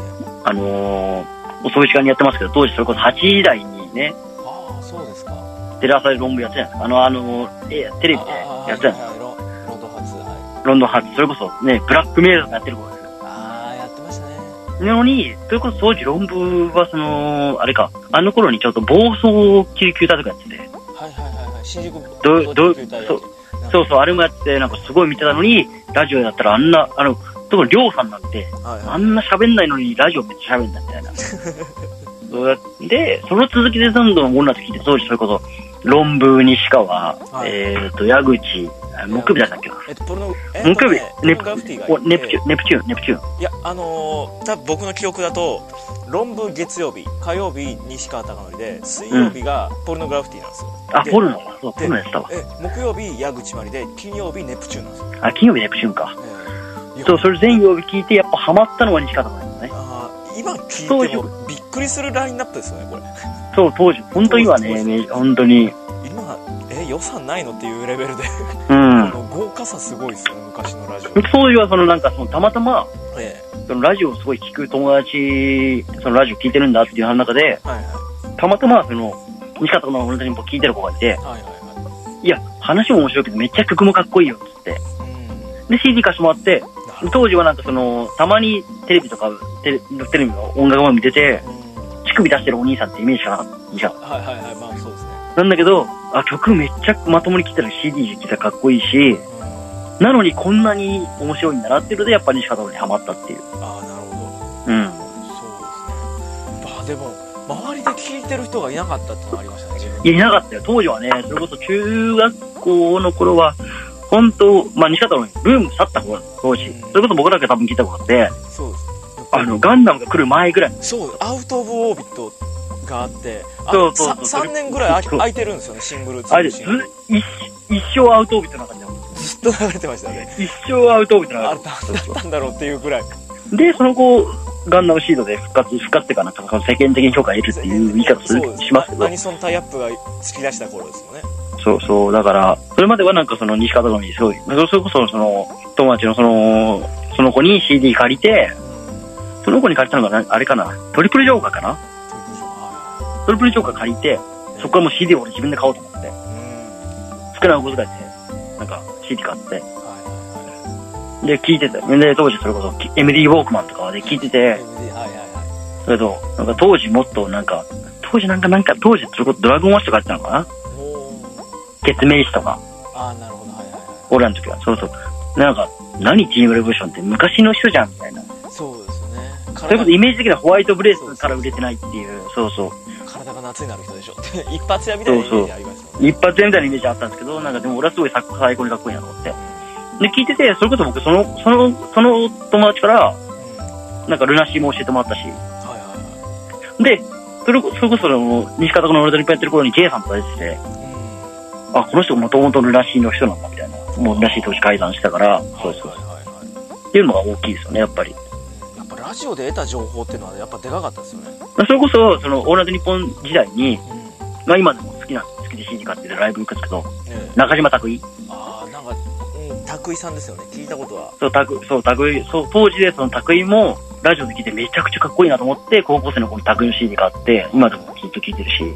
[SPEAKER 2] 遅い時間にやってますけど、当時それこそ8時台にね、
[SPEAKER 1] そうですか。
[SPEAKER 2] テレ朝で論文やってたじゃないですか。テレビでやってたんですよ。ロンドン発、それこそね、ブラックメールとかやってる頃ですよ。
[SPEAKER 1] やってましたね。
[SPEAKER 2] なのに、それこそ当時論文はあれか、頃にちょっと暴走救急隊とかやってて。
[SPEAKER 1] 新宿
[SPEAKER 2] そう、あれもやって、なんかすごい見てたのに、ラジオだったら特にりょうさんなんて、あんな喋んないのにラジオめっちゃ喋んだみたいな。で、その続きでどんどん女と聞いて、当時それこそ、論文、西川、矢口、木曜日だったっけな。木曜日、ネプチューン。
[SPEAKER 1] いや、多分僕の記憶だと、論文月曜日、火曜日西川貴教で、水曜日がポルノグラフィティなんですよ。
[SPEAKER 2] ポルノか。そう、ポルノやったわ。
[SPEAKER 1] 木曜日矢口まりで、金曜日ネプチューンなんですよ。
[SPEAKER 2] 金曜日ネプチューンか。そう、それ全曜日聞いて、やっぱハマったのは西川貴教ですね。
[SPEAKER 1] い今聞いてもびっくりするラインナップですよね、これ。
[SPEAKER 2] そう、当時、本当にはね、本当に。
[SPEAKER 1] 今、予算ないのっていうレベルで。
[SPEAKER 2] うん。
[SPEAKER 1] 豪華さすごいですよね、昔のラジオ。
[SPEAKER 2] 当時はなんかたまたま、そのラジオをすごい聞く友達、そのラジオ聞いてるんだっていう話の中で、はいはい、たまたま西方の俺たちにも聞いてる子がいて、はいはいはい、いや、話も面白いけどめっちゃ曲もかっこいいよっつって。で、CD 貸してもらって、当時はなんかたまにテレビとか、テレビの音楽番組出て、乳首出してるお兄さんってイメージしかなかったじゃん。
[SPEAKER 1] はいはいはい、まあそうですね。
[SPEAKER 2] なんだけど、曲めっちゃまともに聴いたら CD で聴いたらかっこいいし、なのにこんなに面白いんだなっていうので、やっぱり西方にハマったっていう。
[SPEAKER 1] ああ、なるほど。
[SPEAKER 2] うん。
[SPEAKER 1] そうですね。まあでも、周りで聴いてる人がいなかったってのがありましたね、自分。
[SPEAKER 2] いや、いなかったよ。当時はね、それこそ中学校の頃は、本当、まあ西方のブーム去った頃、当時。それこそ僕らが多分聞いたことあって、
[SPEAKER 1] そうです。
[SPEAKER 2] ガンダムが来る前ぐらい。
[SPEAKER 1] そう、アウト・オブ・オービットがあって、
[SPEAKER 2] そう
[SPEAKER 1] 3年ぐらい空いてるんですよね、シングル。
[SPEAKER 2] あれ、一生アウト・オービットな感じだもん。
[SPEAKER 1] ずっと流れてましたね。
[SPEAKER 2] 一生アウト・オービットな
[SPEAKER 1] 感じ。あれ、だったんだろうっていうぐらい。
[SPEAKER 2] で、その後、ガンダムシードで復活ってかなんか世間的に評価を得るっていう言い方しますけど。
[SPEAKER 1] アニソンタイアップが突き出した頃ですよね。
[SPEAKER 2] そうそう、だから、それまではなんか西方のにすごい、それこそ友達のその子に CD 借りて、その子に借りたのがあれかな、トリプルジョーカーかな、トリプルジョーカー借りて、そこからもう CD を俺自分で買おうと思って、少ないお小遣いで、なんか CD 買って、で、聴いてて、で、当時それこそ MD ウォークマンとかで聴いてて、それと、なんか当時もっとなんか、当時それこそドラゴンワッシュとかやってたのかな、月明詞とか。
[SPEAKER 1] ああ、なるほど、はいはいはい。
[SPEAKER 2] 俺らの時は、そうそう。なんか、何チームレボリューションって昔の人じゃんみたいな。
[SPEAKER 1] そうですよね。
[SPEAKER 2] それこそイメージ的なホワイトブレスから売れてないっていう、そうそう。
[SPEAKER 1] 体が夏になる人でしょって、一発屋みたいなイメージありますよね。
[SPEAKER 2] 一発屋みたいなイメージあったんですけど、なんかでも俺はすごい最高にかっこいいなと思って。で、聞いてて、それこそ僕、その友達から、なんかルナシーも教えてもらったし。はいはいはい。で、それこそ西方の俺といっぱいやってる頃に J さんとか出てて、あ、この人もともとルナシーの人なんだみたいな。もうルナシー当時改ざんしてたから、そうそう。っていうのが大きいですよね、やっぱり。
[SPEAKER 1] やっぱラジオで得た情報っていうのはやっぱでかかったですよね。
[SPEAKER 2] それこそ、オールナイトニッポン時代に、まあ今でも好きで CD 買ってるライブ行くんですけど、中島拓井。
[SPEAKER 1] ああ、なんか、拓井さんですよね。聞いたことは。
[SPEAKER 2] 拓井、当時でその拓井も、ラジオで聞いてめちゃくちゃかっこいいなと思って、高校生の子に拓井の CD 買って、今でもずっと聞いてるし。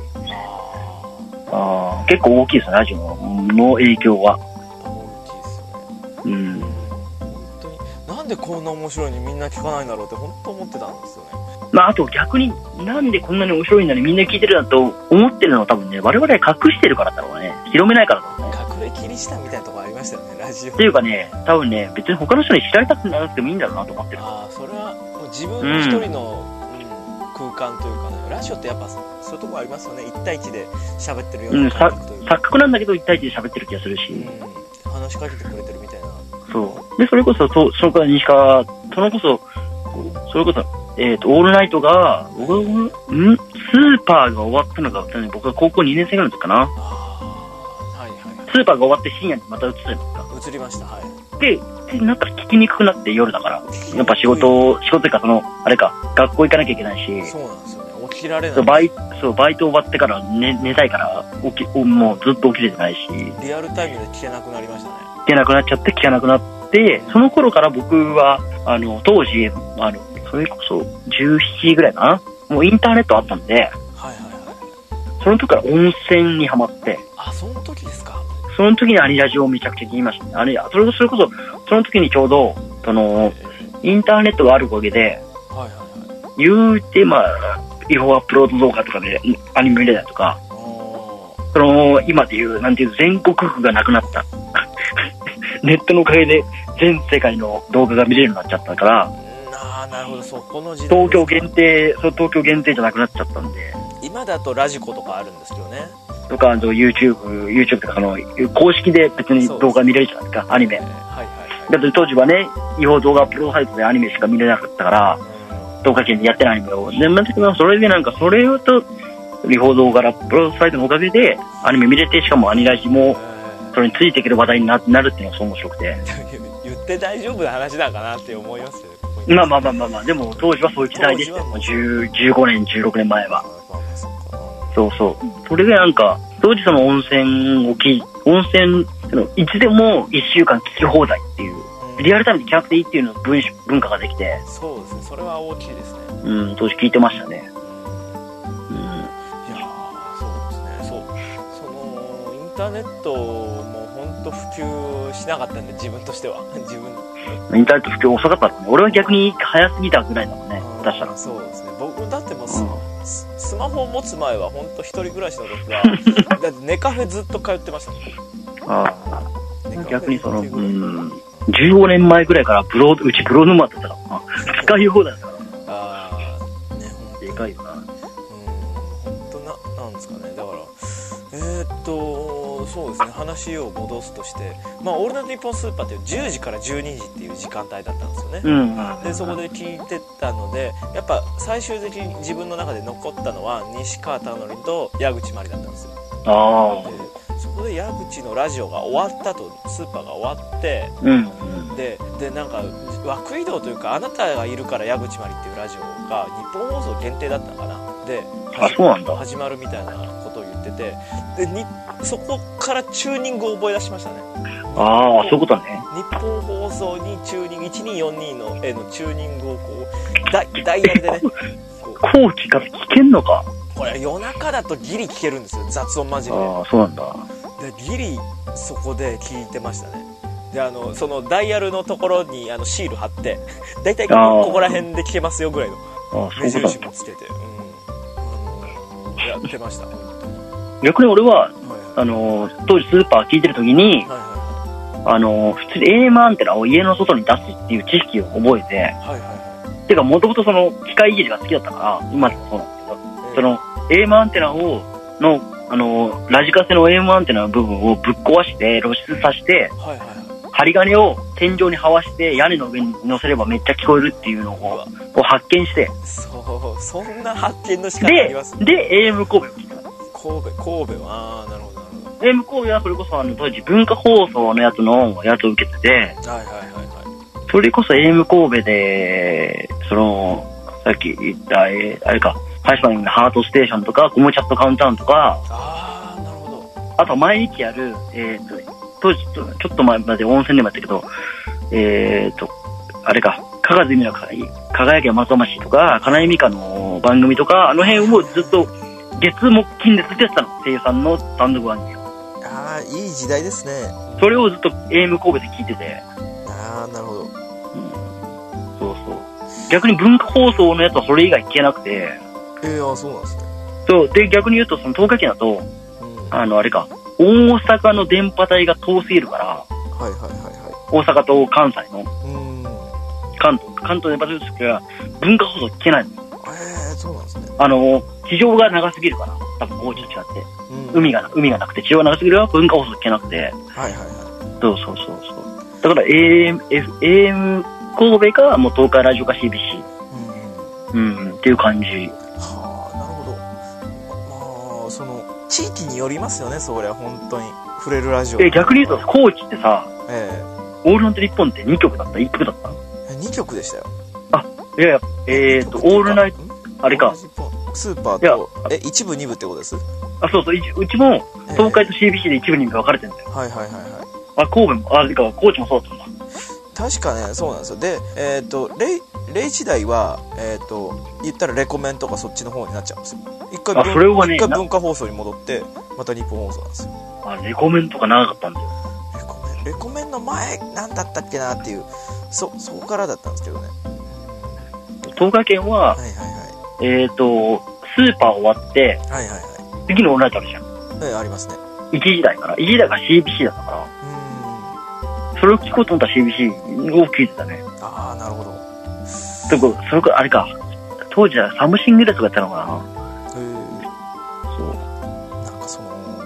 [SPEAKER 2] 結構大きいですね、ラジオの影響は。
[SPEAKER 1] 大きいですよね。
[SPEAKER 2] うん。
[SPEAKER 1] 本当に、なんでこんな面白いのにみんな聞かないんだろうって本当思ってたんですよね。
[SPEAKER 2] まあ、あと逆になんでこんなに面白いのにみんな聞いてるんだと思ってるのは多分ね、我々は隠してるからだろうね。広めないからだろうね。
[SPEAKER 1] 隠れキリシタンみたいなとこありましたよね、ラジオ。
[SPEAKER 2] っていうかね、多分ね、別に他の人に知られたくなくてもいいんだろうなと思ってる。
[SPEAKER 1] ああ、それはもう自分の一人の、空間というかね、ラジオってやっぱそういうとこありますよね。1対1で喋ってるような感覚というか、
[SPEAKER 2] 錯覚なんだけど1対1で喋ってる気がするし、
[SPEAKER 1] 話しかけてくれてるみたいな。
[SPEAKER 2] そうで、それこそそれから西川、それこそオールナイトがスーパーが終わったのが僕が高校2年生ぐらいの時かな。
[SPEAKER 1] はいはい。
[SPEAKER 2] スーパーが終わって深夜にまた映ったんですか。
[SPEAKER 1] 映りました。はい。
[SPEAKER 2] でなったら聞きにくくなって、夜だからやっぱ仕事というかあれか、学校行かなきゃいけないし。
[SPEAKER 1] そうなんですよね。起きられない。
[SPEAKER 2] バイト終わってから寝たいからもうずっと起きれてないし。
[SPEAKER 1] リアルタイムで聞けなくなりましたね。
[SPEAKER 2] 聞けなくなっちゃって聞けなくなって、その頃から僕は当時それこそ17時ぐらいかな、もうインターネットあったんで、はいはいはい、その時から温泉にハマって。
[SPEAKER 1] あ、その時ですか。
[SPEAKER 2] その時にアニラジオをめちゃくちゃ聞きましたね。それこそその時にちょうどインターネットがあるおかげで、はいはいはい、言うて違法アップロード動画とかでアニメ見れたりとか、今でいうなんていう全国区がなくなったネットのおかげで全世界の動画が見れるようになっちゃったから。
[SPEAKER 1] なるほど、そこの時代。
[SPEAKER 2] 東京限定じゃなくなっちゃったんで。
[SPEAKER 1] 今だとラジコとかあるんですけどね。
[SPEAKER 2] とかYouTube とか公式で別に動画見れるじゃないですか、アニメ。はいはいはい。だって当時はね、違法動画アップロードサイトでアニメしか見れなかったから、動画圏でやってないアニメを。で、それでそれをと、違法動画アップロードサイトのおかげでアニメ見れて、しかもアニラジもそれについていける話題になるっていうのがそう面白くて。
[SPEAKER 1] 言って大丈夫な話だかなって思いますよね。
[SPEAKER 2] まあ、でも当時はそういう時代でしたよ。15年、16年前は。そう。それでなんか、当時その温泉、いつでも1週間聞き放題っていう、リアルタイムで聞かなくていいっていうの文化ができて。
[SPEAKER 1] そうですね、それは大きいですね。
[SPEAKER 2] 当時聞いてましたね。
[SPEAKER 1] インターネットも本当普及しなかったんで、自分としては。
[SPEAKER 2] インターネット普及遅かったのね。俺は逆に早すぎたぐらいだもんね。出したら。
[SPEAKER 1] そうですね。僕だってもうスマホを持つ前は本当一人暮らしの時はだってネカフェずっと通ってましたもん。
[SPEAKER 2] 逆に15年前ぐらいからうちプロ沼だったからな。使い放題だから。
[SPEAKER 1] ね、
[SPEAKER 2] でかいよな。
[SPEAKER 1] 本当なんですかね。だからそうですね、話を戻すとして、オールナイトニッポンスーパーっていう10時から12時っていう時間帯だったんですよね。でそこで聞いてたので、やっぱ最終的に自分の中で残ったのは西川貴教と矢口真里だったんですよ。でそこで矢口のラジオが終わったと、スーパーが終わって、でなんか枠移動というか、あなたがいるから矢口真里っていうラジオが日本放送限定だったのかな。で始まるみたいなことを言ってて、でそこからチューニングを覚え出しましたね。
[SPEAKER 2] そういうことね。
[SPEAKER 1] 日本放送にチューニング1242のチューニングをこうダイヤルでね
[SPEAKER 2] 後期から聞けんのか。
[SPEAKER 1] これ夜中だとギリ聞けるんですよ、雑音混じりで。
[SPEAKER 2] そうなんだ。
[SPEAKER 1] でギリそこで聞いてましたね。でそのダイヤルのところにシール貼ってだいたいここら辺で聞けますよぐらいの目印もつけて、やってました。
[SPEAKER 2] 逆に俺は、当時スーパー聞いてる時に、普通に AM アンテナを家の外に出すっていう知識を覚えて、てかもともとその機械いじりが好きだったから、今でもそうなんですけど、その AM アンテナラジカセの AM アンテナの部分をぶっ壊して露出させて、針金を天井に這わして屋根の上に乗せればめっちゃ聞こえるっていうのを発見して、
[SPEAKER 1] そんな発見の仕方ありますね。
[SPEAKER 2] で AM 神戸を聞いた。
[SPEAKER 1] 神戸はなるほど。
[SPEAKER 2] AM 神戸はそれこそ当時文化放送のやつを受けてて、それこそ AM 神戸でさっき言ったあれか、ハイスパニングのハートステーションとかコムチャットカウンタウンとか、
[SPEAKER 1] なるほど。
[SPEAKER 2] あと毎日やる当時ちょっと前まで温泉でもやったけど、あれか、加賀美の輝きは松尾市とか、金井美香の番組とか、あの辺をずっと月木金でずっとやってたの、声優さんの単独番組を。
[SPEAKER 1] いい時代ですね。
[SPEAKER 2] それをずっと AM 神戸で聞いてて。
[SPEAKER 1] なるほど。
[SPEAKER 2] そう。逆に文化放送のやつはそれ以外聞けなくて。
[SPEAKER 1] そうなんですね。
[SPEAKER 2] そうで、逆に言うとその東海圏だと、あれか、大阪の電波帯が遠すぎるから、大阪と関西の関東電波帯ですから文化放送聞けないの。
[SPEAKER 1] そうなんですね。
[SPEAKER 2] 地上が長すぎるから、多分高知と違って、海がなくて地上が長すぎるから文化放送聞けなくて、そう。だから AM 神戸かもう東海ラジオか CBC、っていう感じ。
[SPEAKER 1] なるほど。その地域によりますよね、それは本当に触れるラジオ。
[SPEAKER 2] 逆に言うと高知ってさ、オールナイトニッポンって2曲だった？ 1 曲だった
[SPEAKER 1] ？2曲でしたよ。
[SPEAKER 2] オールナイト、あれか。
[SPEAKER 1] スーパーと、一部二部ってことです？
[SPEAKER 2] そう、うちも、東海と CBC で一部二部分かれてるんだよ。神戸も、高知もそうだったんだ。
[SPEAKER 1] 確かね、そうなんですよ。で、0時台は、言ったらレコメンとかそっちの方になっちゃうんですよ。一回文化放送に戻って、また日本放送なんですよ。
[SPEAKER 2] レコメンとか長かったんだよ。
[SPEAKER 1] レコメンの前、なんだったっけなっていう、そこからだったんですけどね。
[SPEAKER 2] 東海圏は、スーパー終わって、次のオンライトあるじゃん。
[SPEAKER 1] ありますね。
[SPEAKER 2] 1時台から CBC だったから、それを聞こうと思ったら CBC を聞いてたね。
[SPEAKER 1] なるほど。
[SPEAKER 2] それからあれか、当時はサムシングレスがやったのかな。
[SPEAKER 1] なんか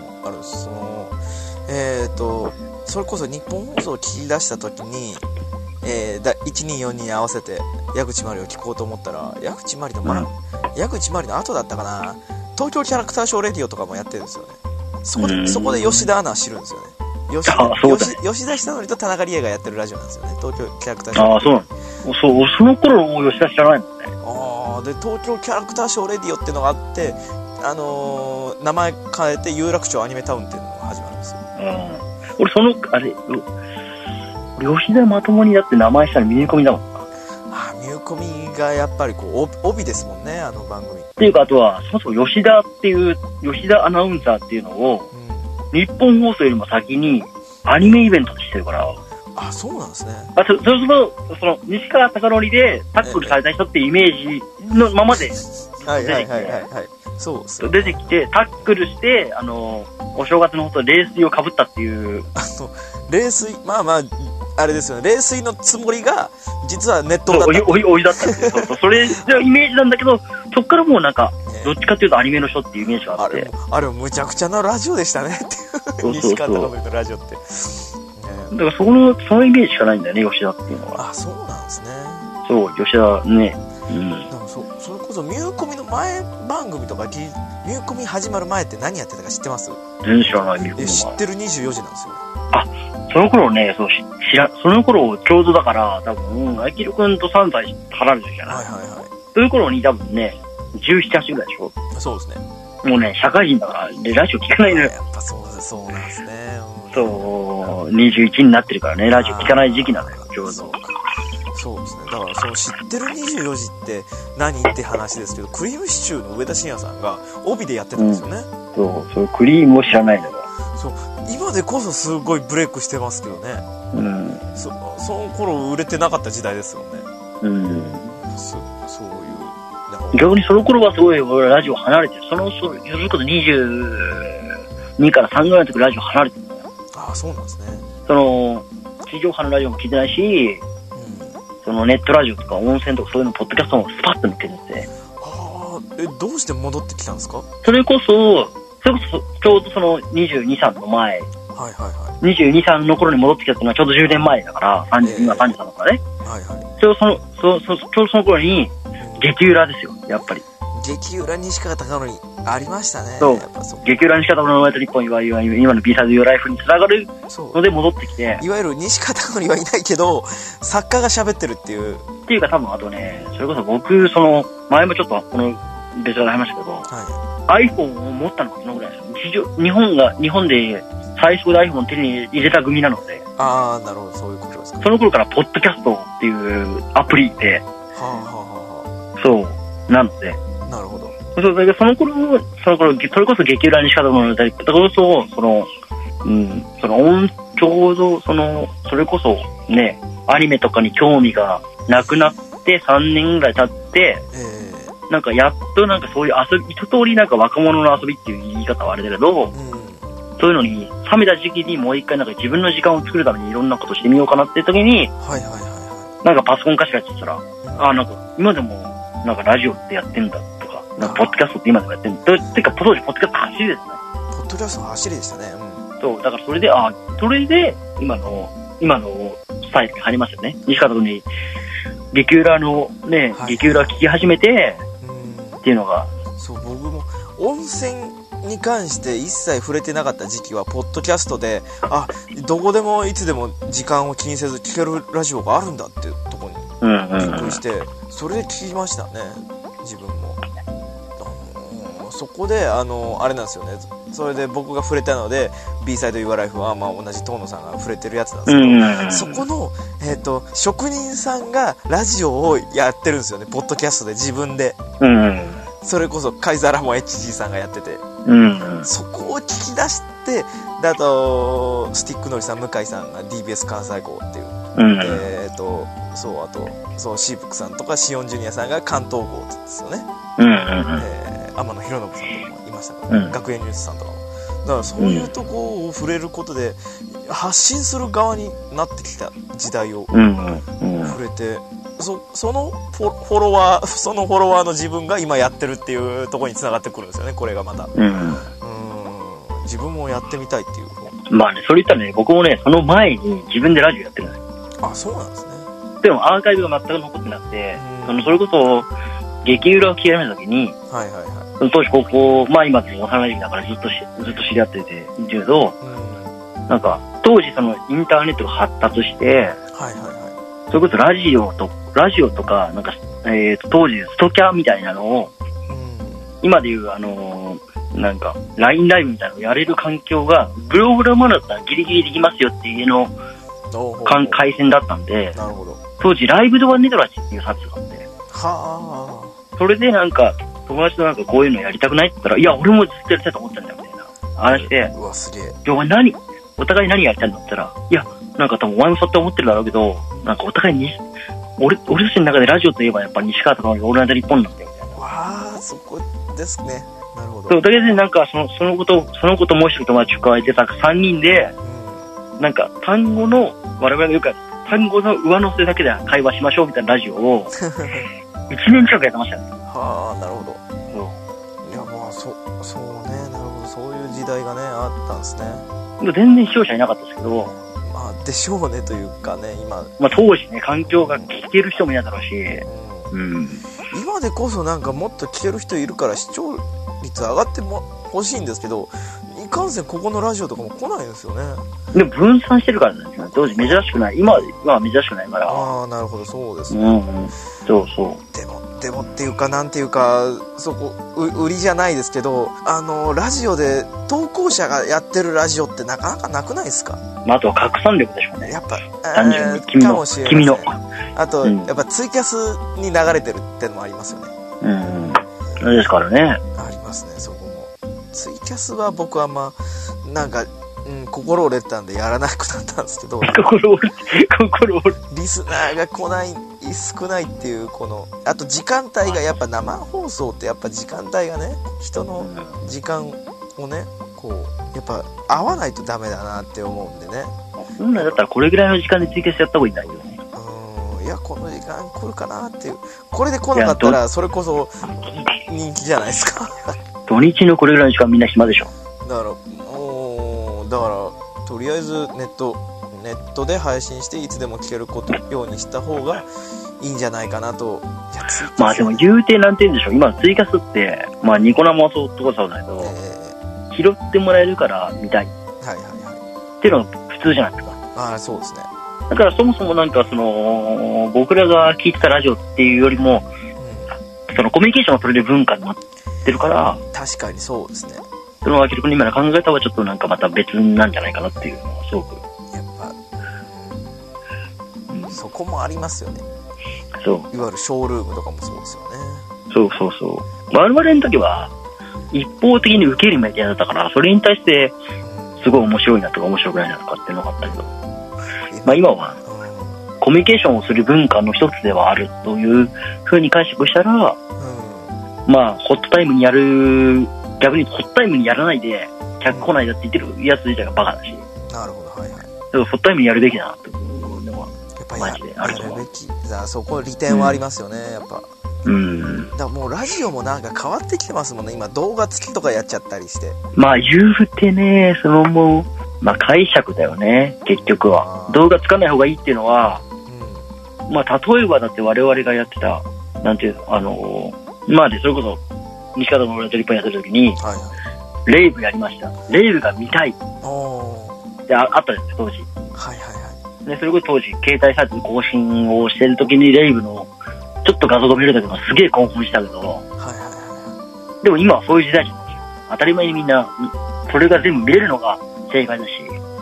[SPEAKER 1] それこそ日本放送を聞き出した時に、1242に合わせて矢口真里を聞こうと思ったら、矢口真里の後だったかな、東京キャラクターショーレディオとかもやってるんですよね。そこで吉田アナ知るんですよね。吉田久典と田中理恵がやってるラジオなんですよね、東京キャラクターショー。
[SPEAKER 2] その頃の吉田知らないもんね。
[SPEAKER 1] ああ、で、東京キャラクターショーレディオっていうのがあって、名前変えて有楽町アニメタウンっていうのが始まるんですよ。
[SPEAKER 2] 俺吉田まともにだって名前したらミューコミだもんな。
[SPEAKER 1] ミューコミがやっぱりこう、帯ですもんね、あの番組。
[SPEAKER 2] っていうか、あとは、そもそも吉田アナウンサーっていうのを、日本放送よりも先にアニメイベントにしてるから。
[SPEAKER 1] あ、そうなんですね。
[SPEAKER 2] そうすると、西川貴教でタックルされた人ってイメージのままで、
[SPEAKER 1] はいはいはいはい。そうですよ。
[SPEAKER 2] 出てきて、タックルして、お正月の放送で冷水をかぶったっていう。
[SPEAKER 1] 冷水、まあまあ、あれですよね。冷水のつもりが、実は熱湯だった。
[SPEAKER 2] お湯だったんですよ。それのイメージなんだけど、そっからもうなんか、どっちかっていうとアニメの人っていうイメージがあって。
[SPEAKER 1] あれもむちゃくちゃなラジオでしたねっていう。西川貴教のラジオって。
[SPEAKER 2] だからそのイメージしかないんだよね、吉田っていうのは。
[SPEAKER 1] あ、そうなんですね。
[SPEAKER 2] そう、吉田ね。
[SPEAKER 1] だからそれこそミューコミの前番組とか、ミューコミ始まる前って何やってたか知ってます？
[SPEAKER 2] 全然知らない。ミューコミ
[SPEAKER 1] 知ってる24時なんですよ。
[SPEAKER 2] あ、その頃ね、その頃ちょうどだから、多分、あきるくんと3歳離れてるじゃない。はいはいはい。そういう頃に多分ね、17、8ぐらいでしょ。
[SPEAKER 1] そうですね。
[SPEAKER 2] もうね、社会人だから、で、ラジオ聞かないのよ。
[SPEAKER 1] やっぱそうなんですね。
[SPEAKER 2] そう、21になってるからね、ラジオ聞かない時期なのよ、ちょうど。
[SPEAKER 1] そうですね。だから知ってる24時って何って話ですけど、クリームシチューの上田晋也さんが帯でやってたんですよね。
[SPEAKER 2] そう、クリームを知らないのよ。
[SPEAKER 1] そう、今でこそすごいブレイクしてますけどね。その頃売れてなかった時代ですよね。そういう。
[SPEAKER 2] 逆にその頃はすごい俺ラジオ離れてる。それこそ22から3ぐらいの時ラジオ離れてるんだよ。
[SPEAKER 1] ああ、そうなんですね。
[SPEAKER 2] 地上波のラジオも聞いてないし、ネットラジオとか温泉とかそういうのポッドキャストもスパッと抜けてて。
[SPEAKER 1] どうして戻ってきたんですか？
[SPEAKER 2] それこそちょうどその22、3の前。
[SPEAKER 1] はいはいはい。
[SPEAKER 2] 22、3の頃に戻ってきたっていうのはちょうど10年前だから、今33だからね。はいはい。ちょうどその頃に、激裏ですよ、やっぱり。
[SPEAKER 1] 激裏西川貴教ありましたね。
[SPEAKER 2] そう。激裏西川貴教の生まれた日本、今の B サイドユーライフに繋がるので戻ってきて。
[SPEAKER 1] いわゆる西川貴教はいないけど、作家が喋ってるっていう。
[SPEAKER 2] っていうか多分あとね、それこそ僕、前もちょっとこの別で話したけど、iPhone を持ったのがそのぐらいですよ。日本で最初で iPhone を手に入れた組なので。
[SPEAKER 1] ああ、なるほど、そういうことですか。
[SPEAKER 2] その頃からポッドキャストっていうアプリで、そう、なので。
[SPEAKER 1] なるほど。
[SPEAKER 2] その頃、それこそ激裏にしかたものだったからこそ、ちょうど、それこそね、アニメとかに興味がなくなって3年ぐらい経って、なんかやっとなんかそういう一通りなんか若者の遊びっていう言い方はあれだけど、そういうのに冷めた時期にもう一回なんか自分の時間を作るためにいろんなことしてみようかなっていう時に、なんかパソコンかしらって言ったら、なんか今でもなんかラジオってやってんだとか、なんかポッドキャストって今でもやってんだ。てか当時ポッドキャスト走りですね。
[SPEAKER 1] ポッドキャスト走りでしたね。
[SPEAKER 2] そう、だからそれで今のスタイルに入りますよね。西川君に激裏のね、激裏聞き始めて、っていうのが。
[SPEAKER 1] そう、僕も温泉に関して一切触れてなかった時期はポッドキャストで、どこでもいつでも時間を気にせず聞けるラジオがあるんだっていうところにびっくりして、それで聞きましたね、自分も。そこであれなんですよね。それで僕が触れたので B サイドユアライフは同じ遠野さんが触れてるやつなんですけど、そこの職人さんがラジオをやってるんですよね、ポッドキャストで自分で。それこそカイザラも HG さんがやってて、そこを聞き出して、あとスティックノリさん、向井さんが DBS 関西号っていう、そうシープクさんとかシオンジュニアさんが関東号ですよね。天野博信さんとかもいましたから、学園ニュースさんとかも。だからそういうとこを触れることで発信する側になってきた時代を触れて、そのフォロワーの自分が今やってるっていうところに繋がってくるんですよね、これがまた。自分もやってみたいっていう。
[SPEAKER 2] まあね、それ言ったらね、僕もね、その前に自分でラジオやってるんですよ。
[SPEAKER 1] あ、そうなんですね。
[SPEAKER 2] でもアーカイブが全く残ってなくて、それこそ激裏を聞き始めた時に、当時高校、今でも幼馴染だからずっと知り合ってて、けど、当時インターネットが発達して、それこそラジラジオとか、なんか、当時、ストキャみたいなのを、今でいう、なんか、LINE ライブみたいなのをやれる環境が、プログラマーだったらギリギリできますよっていう家の回線だったんで、
[SPEAKER 1] なるほど。
[SPEAKER 2] 当時、ライブドアネトラチっていうサービスがあって、
[SPEAKER 1] は
[SPEAKER 2] それでなんか、友達となんかこういうのやりたくないって言ったら、いや、俺もずっとやりたいと思ってんだよ、みたいな話で、
[SPEAKER 1] うわ、すげえ。
[SPEAKER 2] お前お互い何やりたいんだったら、いや、なんか多分お前もそうって思ってるだろうけど、なんかお互いに、俺たちの中でラジオといえばやっぱ西川とかオールナイトニッポンなんだよ、みたいな。
[SPEAKER 1] わあ、そこですね。なるほど。
[SPEAKER 2] そう、だけでなんかそのこともう一人友達を加えてさ、3人で、なんか単語の、我々がよく単語の上乗せだけで会話しましょうみたいなラジオを、1年近くやってましたよ。
[SPEAKER 1] はあ、なるほど。いや、まあ、そうね、なるほど。そういう時代がね、あったんですね。
[SPEAKER 2] 全然視聴者いなかったですけど、
[SPEAKER 1] まあ、でしょうねというかね、今。
[SPEAKER 2] まあ当時ね、環境が聞ける人もいなだろうし、
[SPEAKER 1] 今でこそなんかもっと聞ける人いるから視聴率上がっても欲しいんですけど、いかんせんここのラジオとかも来ないんですよね。
[SPEAKER 2] でも分散してるからなんですよ。当時珍しくない。今は珍しくないから。
[SPEAKER 1] ああ、なるほど、そうですね。
[SPEAKER 2] そうそう。
[SPEAKER 1] でもっていうか、なんていうか、そこ、売りじゃないですけど、ラジオで投稿者がやってるラジオってなかなかなくないですか？
[SPEAKER 2] まあ、あとは拡散力でしょうね。
[SPEAKER 1] やっぱ、
[SPEAKER 2] 単純に君の。
[SPEAKER 1] あと、やっぱツイキャスに流れてるってのもありますよね。
[SPEAKER 2] ですからね。
[SPEAKER 1] ありますね、そこも。ツイキャスは僕はまあ、なんか、心折れたんでやらなくなったんですけど、
[SPEAKER 2] 心折れ
[SPEAKER 1] リスナーが来ない、少ないっていう、あと時間帯がやっぱ生放送ってやっぱ時間帯がね、人の時間をね、やっぱ合わないとダメだなって思うんでね。
[SPEAKER 2] 本来だったらこれぐらいの時間でツイキャスやった方がいいんだけどね。
[SPEAKER 1] いや、この時間来るかなっていう。これで来なかったら、それこそ人気じゃないですか。
[SPEAKER 2] 土日のこれぐらいの時間みんな暇でしょ。
[SPEAKER 1] だからとりあえずネットで配信していつでも聞けるようにした方がいいんじゃないかなと。
[SPEAKER 2] まあでも言うてなんて言うんでしょう、今ツイキャスってまあニコ生もそうとかそうだけど、拾ってもらえるから見たいっていうのが普通じゃないですか。
[SPEAKER 1] ああ、そうですね。
[SPEAKER 2] だからそもそもなんか僕らが聞いてたラジオっていうよりも、そのコミュニケーションを取れる文化になってるから、
[SPEAKER 1] 確かにそうですね。
[SPEAKER 2] そのあきるくんに今の考え方はちょっとなんかまた別なんじゃないかなっていうのはすごく
[SPEAKER 1] やっぱ、そこもありますよね。
[SPEAKER 2] そう、
[SPEAKER 1] いわゆるショールームとかもそうですよね。
[SPEAKER 2] そう我々の時は一方的に受けるメディアだったから、それに対してすごい面白いなとか面白くないなとかっていうのがあったけど、まあ今はコミュニケーションをする文化の一つではあるという風に解釈したら、まあホットタイムに逆にホットタイムにやらないで客来ないだって言ってるやつ自体がバカだし。なるほど、はいはい。だからホットタイムにやるべきだなというのはマジであると思う。やるべき。
[SPEAKER 1] そこ利点はありますよね、やっぱ。だからもうラジオもなんか変わってきてますもんね。今動画付きとかやっちゃったりして。
[SPEAKER 2] まあ言うてね、もうまあ解釈だよね、結局は。動画つかない方がいいっていうのは、まあ例えばだって我々がやってたなんていうまあでそれこそ西方の俺のトリップやってる時に、レイブやりました。レイブが見たいで あったんですよ当時。でそれこそ当時携帯サイトで更新をしてる時にレイブのちょっと画像が見れたけどすげえ興奮したけど、でも今はそういう時代じゃないですよ。当たり前にみんなそれが全部見れるのが正解だし、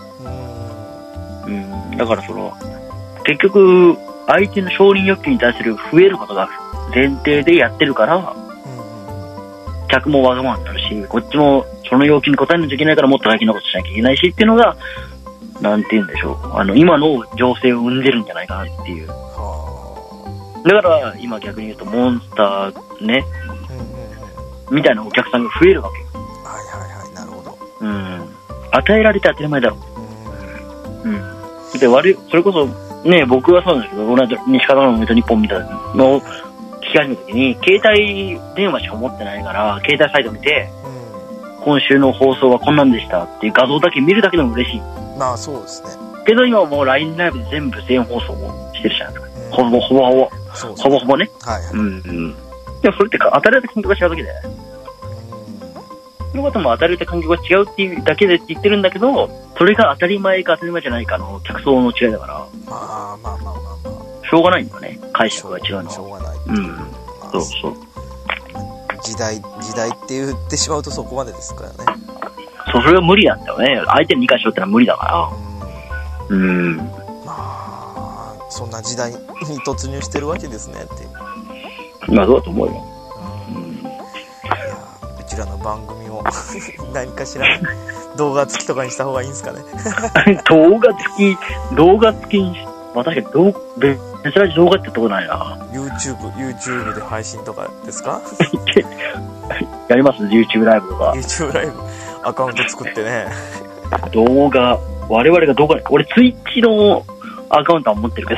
[SPEAKER 2] だから結局相手の承認欲求に対する増えることが前提でやってるから、客もわがままになるし、こっちもその要求に応えないといけないからもっと大きなことしなきゃいけないしっていうのが、なんて言うんでしょう、今の情勢を生んでるんじゃないかなっていう。だから今逆に言うとモンスターね、みたいなお客さんが増えるわけよ。
[SPEAKER 1] なるほど。
[SPEAKER 2] 与えられて当たり前だろ。でそれこそね、僕はそうなんですけど、西方のネット日本みたいなのを聞き始めた時に、携帯電話しか持ってないから、携帯サイト見て、今週の放送はこんなんでしたっていう画像だけ見るだけでも嬉しい。
[SPEAKER 1] まあそうですね。
[SPEAKER 2] けど今はもう LINE ライブで全部全放送もしてるじゃないですか。ほぼほぼね。でもそれって与えられた環境が違うだけで。そのことも与えられた環境が違うっていうだけでって言ってるんだけど、それが当たり前か当たり前じゃないかの客層の違いだから。しょうがないんだね。解釈が違うのは。
[SPEAKER 1] しょうがない。
[SPEAKER 2] そうそう。
[SPEAKER 1] 時代って言ってしまうとそこまでですからね。
[SPEAKER 2] それが無理なんだよね。相手に理解しろってのは無理だから。
[SPEAKER 1] まあ、そんな時代に突入してるわけですねっていう。
[SPEAKER 2] まあ、そうだと思うよ。
[SPEAKER 1] うちらの番組を何かしら動画付きとかにした方がいいんですかね。
[SPEAKER 2] 動画付きにし、まあ確かに珍しい動画ってとこないな。
[SPEAKER 1] YouTube で配信とかですか？
[SPEAKER 2] やります YouTube ライブとか。
[SPEAKER 1] YouTube ライブアカウント作ってね。
[SPEAKER 2] 動画、我々が動画、俺 Twitch のアカウントは持ってるけど。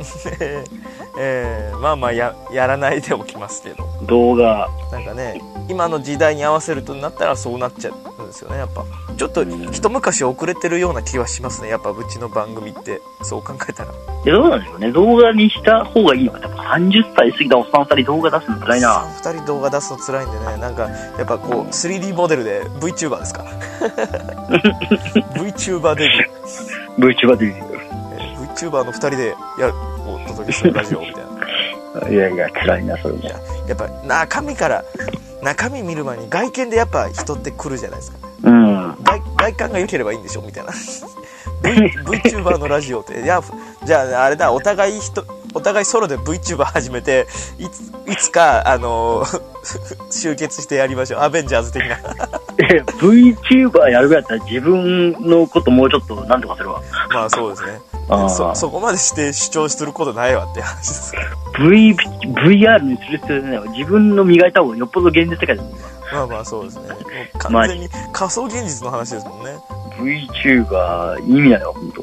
[SPEAKER 1] まあまあやらないでおきますけど。
[SPEAKER 2] 動画。
[SPEAKER 1] なんかね、今の時代に合わせるとなったらそうなっちゃうんですよね、やっぱ。ちょっと一昔遅れてるような気はしますね、やっぱうちの番組って。そう考えたら。
[SPEAKER 2] どうなんでしょうね。動画にした方がいいのか。やっぱ30歳過ぎたおっさん2人動画出すの辛いな。
[SPEAKER 1] 2人動画出すの辛いんでね、なんかやっぱこう 3D モデルで VTuber ですか。VTuber デビュー。
[SPEAKER 2] VTuber デビュー。
[SPEAKER 1] VTuber の2人でお届けするラジオみたいな。
[SPEAKER 2] いやいや、辛いな、それも。
[SPEAKER 1] やっぱ中身見る前に外見でやっぱ人って来るじゃないですか。外観が良ければいいんでしょみたいな。VTuber のラジオって、じゃああれだ、お互いソロで VTuber 始めて、いつか集結してやりましょう。アベンジャーズ的な。
[SPEAKER 2] VTuber やるぐらいだったら自分のこともうちょっとなんとかするわ。
[SPEAKER 1] まあそうですね。そこまでして主張することないわって話です。
[SPEAKER 2] VR にする必要ないわ。自分の磨いた方がよっぽど現実世界です。
[SPEAKER 1] まあまあそうですね。もう完全に仮想現実の話ですもんね。
[SPEAKER 2] VTuber 意味ないわ、本当。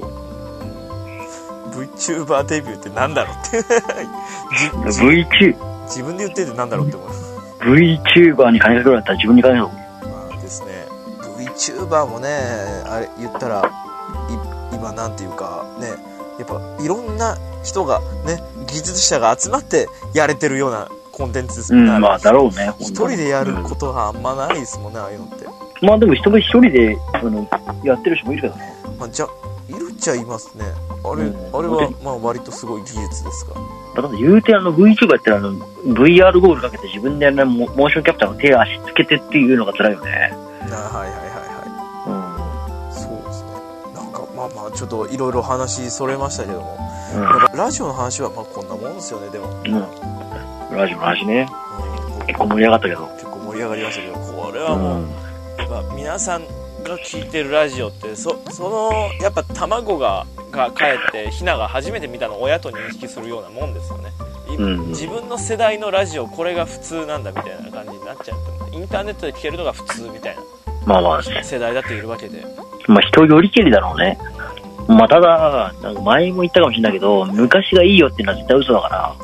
[SPEAKER 1] VTuber デビューってなんだろうって。自分で言っててなんだろうって思います。
[SPEAKER 2] VTuber に金かけるんだったら自分に金かける。
[SPEAKER 1] まあですね。VTuber もね、あれ言ったら今なんていうかね、やっぱいろんな人がね、技術者が集まってやれてるようなコンテンツですもんね。
[SPEAKER 2] まあだろうね。
[SPEAKER 1] 一人でやることはあんまないですもんね、ああいうのって。
[SPEAKER 2] まあでも人が一人でやってる人もいるけどね。
[SPEAKER 1] まあじゃいるっちゃいますね。あれはまあ割とすごい技術ですか。
[SPEAKER 2] だって言うてVTuber やってるVR ゴールかけて自分でモーションキャプチャーの手足つけてっていうのが辛いよね。
[SPEAKER 1] はいはいはいはい。そうですね。なんかまあちょっといろいろ話それましたけども、ラジオの話はまあこんなもんですよね。でも。
[SPEAKER 2] ラジオの話ね。結構盛り上がったけど。
[SPEAKER 1] 結構盛り上がりましたけど、これはもう、やっぱ皆さんが聞いてるラジオってそのやっぱ卵が帰ってヒナが初めて見たのを親と認識するようなもんですよね。自分の世代のラジオこれが普通なんだみたいな感じになっちゃうと、インターネットで聞けるのが普通みたいな世代だっているわけで、
[SPEAKER 2] まあ人よりけりだろうね。まあただなんか前も言ったかもしれないけど、昔がいいよっていうのは絶対嘘だから、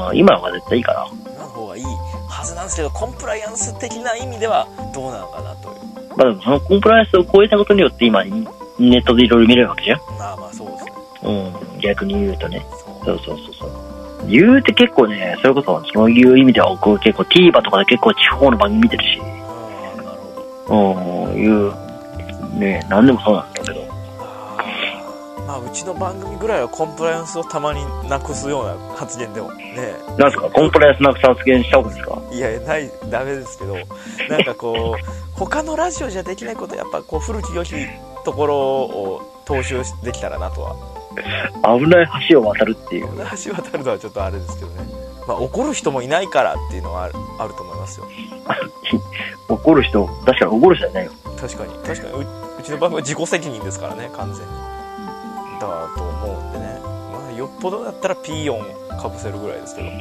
[SPEAKER 2] 今の方が絶対いいから、
[SPEAKER 1] 今の方がいいはずなんですけど、コンプライアンス的な意味ではどうなのかなという。
[SPEAKER 2] まあでもそのコンプライアンスを超えたことによって今ネットでいろいろ見れるわけじゃん。
[SPEAKER 1] まあそうですね。
[SPEAKER 2] 逆に言うとね。そう言うて結構ね、それこそそういう意味では僕結構 TVer とかで結構地方の番組見てるし、なるほど。何でもそうなんだけど、
[SPEAKER 1] まあうちの番組ぐらいはコンプライアンスをたまになくすような発言でもね。
[SPEAKER 2] なんですか、コンプライアンスなくす発言した方がいいですか？
[SPEAKER 1] いやダメですけど、なんかこう他のラジオじゃできないこと、やっぱこう古き良きところを踏襲できたらなとは。
[SPEAKER 2] 危ない橋を渡るっていう。
[SPEAKER 1] 危ない橋を渡るのはちょっとあれですけどね。まあ怒る人もいないからっていうのはあると思いますよ。
[SPEAKER 2] 怒る人、確かに怒る人はいないよ。
[SPEAKER 1] 確かにうちの番組は自己責任ですからね、完全に。だと思うんでね。まあよっぽどだったら P4 かぶせるぐらいですけど。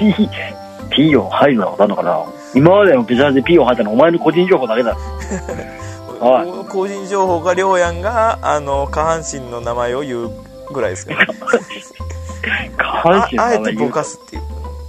[SPEAKER 2] P4 入るのは分かんのかな。今までのビジュアルで P4 入ったのはお前の個人情報だけだ。
[SPEAKER 1] 個人情報がりょうやんが下半身の名前を言うぐらいですから、ね、
[SPEAKER 2] 下半身の名前
[SPEAKER 1] あえてぼかすっていう。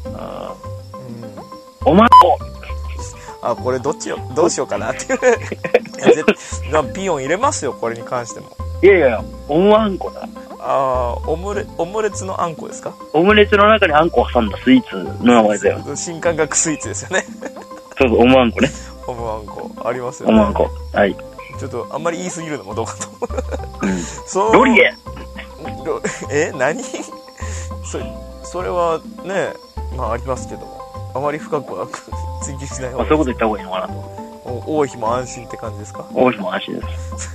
[SPEAKER 2] お前
[SPEAKER 1] これどうしようかなっていう。ピヨン入れますよ、これに関しても。
[SPEAKER 2] いやオムあんこだ。
[SPEAKER 1] オムレツのあんこですか？
[SPEAKER 2] オムレツの中にあんこを挟んだスイーツの名前だよ。
[SPEAKER 1] 新感覚スイーツですよね。
[SPEAKER 2] そうオムあんこね。
[SPEAKER 1] オムあんこありますよね。
[SPEAKER 2] オムあんこ、はい。
[SPEAKER 1] ちょっとあんまり言い過ぎるのもどうかと思う。
[SPEAKER 2] ロリエ
[SPEAKER 1] 何それはね、まあありますけども、あまり深くは追求しない方がいい。
[SPEAKER 2] そういうこと言った方がいいのかなと。
[SPEAKER 1] 多い日も安心って感じですか？
[SPEAKER 2] 多い日も安心です。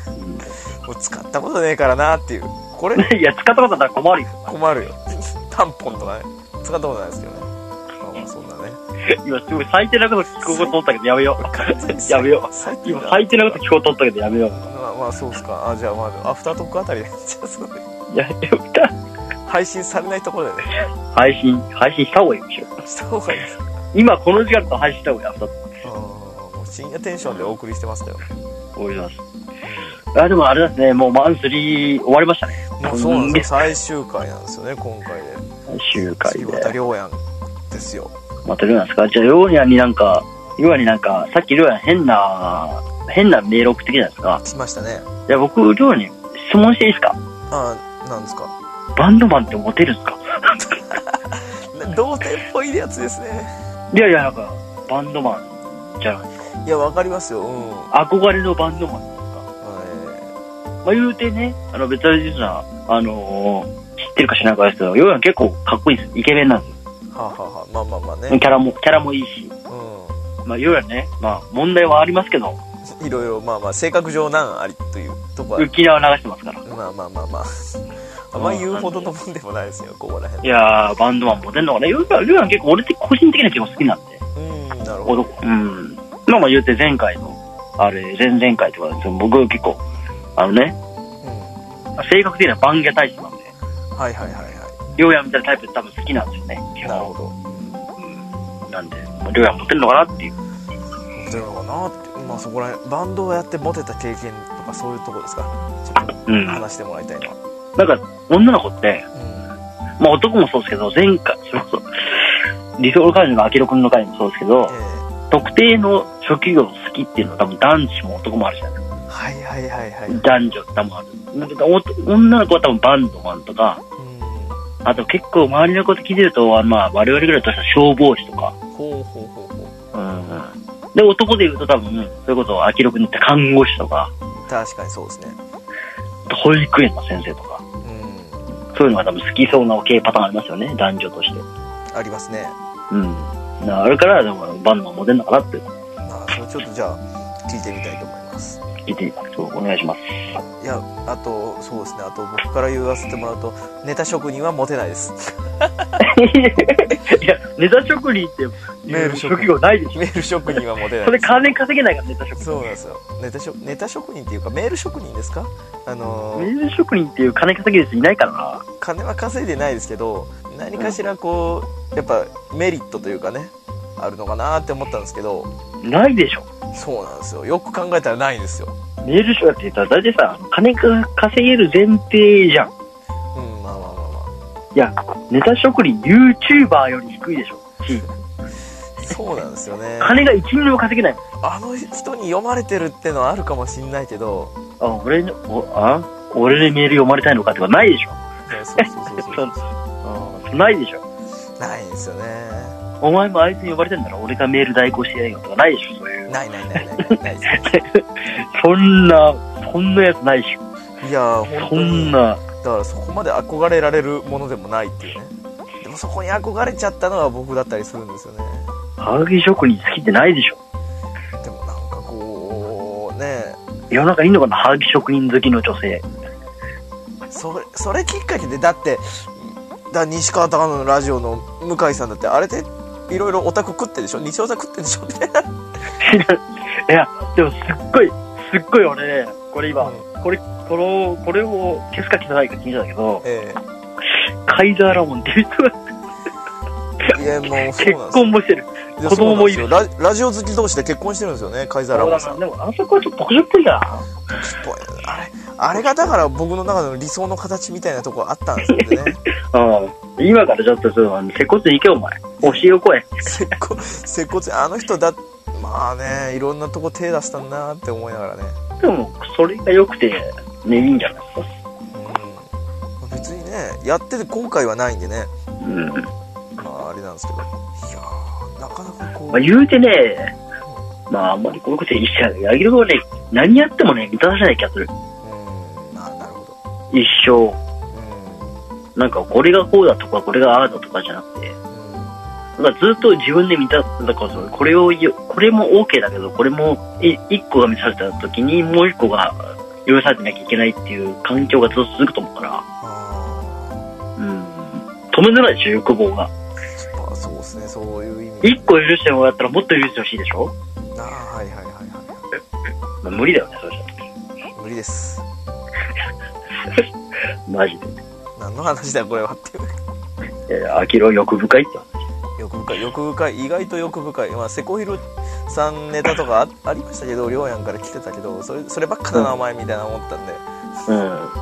[SPEAKER 1] もう使ったことねえからなっていう。これ
[SPEAKER 2] いや、使ったことだったら困るよ。
[SPEAKER 1] 困るよ。タンポンとかね。使ったことないですけどね。まあそんなね。
[SPEAKER 2] 今すごい最低なこと聞こうと思ったけどやめよう。やめよう。今最低なこと聞こうと思ったけどやめよう。
[SPEAKER 1] まあそうですか。じゃあまあアフタートークあたりで。じゃあそう
[SPEAKER 2] いや、
[SPEAKER 1] 配信されないところでね。
[SPEAKER 2] 配信した方がいいでしょ。
[SPEAKER 1] した方がいいですか？
[SPEAKER 2] 今この時間だと配信した方がいい。アフタートーク。
[SPEAKER 1] もう深夜テンションでお送りしてましたよ。
[SPEAKER 2] 思います。でもあれですね、もうマンスリー終わりましたね。
[SPEAKER 1] もうそうなんですよ。最終回なんですよね、今回で。
[SPEAKER 2] 最終回で。
[SPEAKER 1] またりょうやんですよ。
[SPEAKER 2] またりょうやんですか？じゃありょうやんになんか、さっきりょうやん変なメール送ってきたじゃないですか。
[SPEAKER 1] 来ましたね。
[SPEAKER 2] じゃあ僕、りょうやんに質問していいですか？
[SPEAKER 1] なんですか？
[SPEAKER 2] バンドマンってモテるんですか？
[SPEAKER 1] 童貞っぽいやつですね。
[SPEAKER 2] いや、なんか、バンドマンじゃないですか。
[SPEAKER 1] いや、わかりますよ。
[SPEAKER 2] 憧れのバンドマンですか。まあ言うてね、別に実は、知ってるか知らないかですけど、ヨウヤン結構かっこいいです。イケメンなんですよ。
[SPEAKER 1] まあね。
[SPEAKER 2] キャラもいいし。まあヨウヤンね、まあ問題はありますけど。
[SPEAKER 1] いろいろ、まあ性格上難ありというとこは。
[SPEAKER 2] 浮き名を流してますから。
[SPEAKER 1] まあ。あんま言うほどのもんでもないですよ、ここら辺。
[SPEAKER 2] いやー、バンドマンモテんのかな。ヨウヤン結構俺って個人的には結構好きなんで。
[SPEAKER 1] なるほど。
[SPEAKER 2] まあ言うて前回の、前々回とかですよ。僕結構、性格的にはバンギャ体質なんで。りょうやんみたいなタイプ多分好きなんですよね。
[SPEAKER 1] なるほど。
[SPEAKER 2] なんで、りょうやんモテるのかなっていう。
[SPEAKER 1] モテるのかなって。まあそこら辺、バンドをやってモテた経験とかそういうとこですか。ちょっと話してもらいたいのは。
[SPEAKER 2] なんか、女の子って、まあ男もそうですけど、前回、理想の彼女のアキロ君の回もそうですけど、特定の職業好きっていうのは多分男子も男もあるじゃないですか。男女多分ある。女の子は多分バンドマンとか、あと結構周りのこと聞いてると、まあ我々ぐらいとしたら消防士とか。で、男で言うと多分、そういうことをアキロ君に言った看護師とか。
[SPEAKER 1] 確かにそうですね。
[SPEAKER 2] 保育園の先生とか。そういうのが多分好きそうな系パターンありますよね、男女として。
[SPEAKER 1] ありますね。
[SPEAKER 2] あるから、でもバンドマンモテるのかなって。
[SPEAKER 1] それちょっとじゃあ、聞いてみたいと思います。
[SPEAKER 2] お願いします。
[SPEAKER 1] いや、あと、そうですね、あと僕から言わせてもらうと、ネタ職人はモテないです。
[SPEAKER 2] いや、ネタ職人ってメール職業ないでしょ。
[SPEAKER 1] メール職人はモテない。
[SPEAKER 2] それ金稼げないからネタ職人。
[SPEAKER 1] そうなんですよ。ネタ職人っていうか、メール職人ですか？
[SPEAKER 2] メール職人っていう金稼げる人いないからな。
[SPEAKER 1] 金は稼いでないですけど、何かしらこう、やっぱメリットというかね、あるのかなって思ったんですけど。
[SPEAKER 2] ないでしょ。
[SPEAKER 1] そうなんですよ。よく考えたらないんですよ。
[SPEAKER 2] メール職って言ったら大体さ、金が稼げる前提じゃん。
[SPEAKER 1] まあ。
[SPEAKER 2] いや、ネタ職人 YouTuber より低いでしょ。
[SPEAKER 1] そうなんですよね。
[SPEAKER 2] 金が1ミリも稼げない。
[SPEAKER 1] あの人に読まれてるってのはあるかもしんないけど。
[SPEAKER 2] 俺でメール読まれたいのかってことないでしょ。そうないでしょ。
[SPEAKER 1] ないんですよね。
[SPEAKER 2] お前もあいつに呼ばれてんだろ、俺がメール代行してやるよとかないでしょ、そういう。
[SPEAKER 1] ない
[SPEAKER 2] そんなやつないでしょ。
[SPEAKER 1] いや、ほんとに。
[SPEAKER 2] だ
[SPEAKER 1] からそこまで憧れられるものでもないっていうね。でもそこに憧れちゃったのは僕だったりするんですよね。
[SPEAKER 2] はがき職人好きってないでしょ。
[SPEAKER 1] でもなんかこう、ね。
[SPEAKER 2] 世の中いいのかな、はがき職人好きの女性。
[SPEAKER 1] それきっかけで、だって、西川貴教のラジオの向井さんだって、あれでいろいろオタク食ってでしょ、日オタ食ってでしょみたいな。い
[SPEAKER 2] や、でもすっごい俺ね、これ今、これを消すか消さないか聞いたんだけど、カイザーラモンっていう人が
[SPEAKER 1] いや、もうそうなんです
[SPEAKER 2] 結婚もしてる。子供もいる。
[SPEAKER 1] ラジオ好き同士で結婚してるんですよね、カイザーラモンさん。
[SPEAKER 2] でもあそこはちょっと特殊っぽいな。
[SPEAKER 1] あれがだから僕の中での理想の形みたいなとこあったんですよね。
[SPEAKER 2] 今からちょっと接骨院行けよ、お前。教えを来い。
[SPEAKER 1] 接骨院、あの人まあね、いろんなとこ手出したんだなって思いながらね。
[SPEAKER 2] でも、それが良くて、ね、いいんじゃないですか。
[SPEAKER 1] 別にね、やってて後悔はないんでね。まあ、あれなんですけど。いやー、なかなかこう。
[SPEAKER 2] 言うてね、あんまりこういうこと言いちゃう。やげるはね、何やってもね、満たさない気がする。
[SPEAKER 1] なるほど。
[SPEAKER 2] 一生。 なんかこれがこうだとかこれがああだとかじゃなくて、なんかずっと自分で見た、だからこれも OK だけど、これも1個が見された時にもう1個が許されてなきゃいけないっていう環境がずっと続くと思うから、止めないでしょ、欲望が。
[SPEAKER 1] そうですね、そういう意味、
[SPEAKER 2] 1個許してもらったらもっと許してほしいでしょ。
[SPEAKER 1] はいはいはいはい。
[SPEAKER 2] まあ、無理だよね、それじゃ。
[SPEAKER 1] 無理です。
[SPEAKER 2] マジで。
[SPEAKER 1] 何の話だよ、これはっていう。
[SPEAKER 2] アキロ欲深いって話。
[SPEAKER 1] 欲深い、意外と欲深い。まあ、セコヒロさんネタとか ありましたけど、りょうやんから来てたけど、そればっかだな、お前みたいな思ったんで。ま